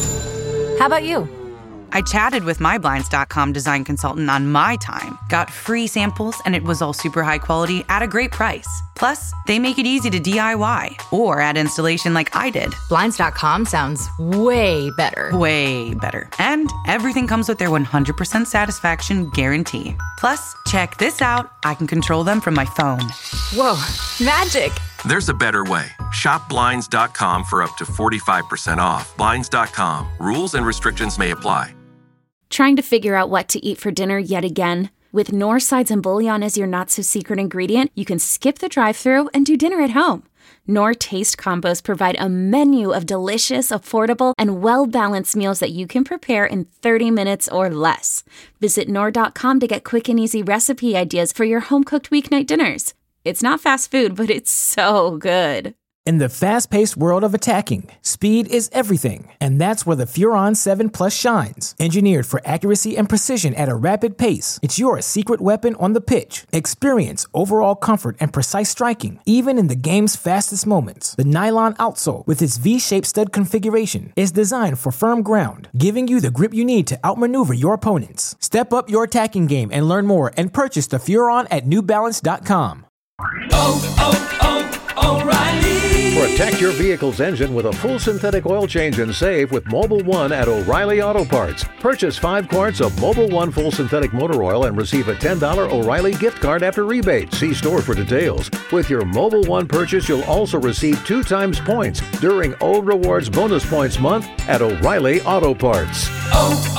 How about you? I chatted with my blinds dot com design consultant on my time, got free samples, and it was all super high quality at a great price. Plus, they make it easy to D I Y or add installation like I did. blinds dot com sounds way better. Way better. And everything comes with their one hundred percent satisfaction guarantee. Plus, check this out. I can control them from my phone. Whoa, magic. There's a better way. Shop blinds dot com for up to forty-five percent off. blinds dot com. Rules and restrictions may apply. Trying to figure out what to eat for dinner yet again? With Knorr sides and bouillon as your not-so-secret ingredient, you can skip the drive-thru and do dinner at home. Knorr Taste Combos provide a menu of delicious, affordable, and well-balanced meals that you can prepare in thirty minutes or less. Visit Knorr dot com to get quick and easy recipe ideas for your home-cooked weeknight dinners. It's not fast food, but it's so good. In the fast-paced world of attacking, speed is everything, and that's where the Furon seven Plus shines. Engineered for accuracy and precision at a rapid pace, it's your secret weapon on the pitch. Experience overall comfort and precise striking, even in the game's fastest moments. The nylon outsole, with its V-shaped stud configuration, is designed for firm ground, giving you the grip you need to outmaneuver your opponents. Step up your attacking game and learn more and purchase the Furon at new balance dot com. Oh, oh, oh, O'Reilly! Protect your vehicle's engine with a full synthetic oil change and save with Mobil one at O'Reilly Auto Parts. Purchase five quarts of Mobil one full synthetic motor oil and receive a ten dollars O'Reilly gift card after rebate. See store for details. With your Mobil one purchase, you'll also receive two times points during O Rewards Bonus Points Month at O'Reilly Auto Parts. Oh,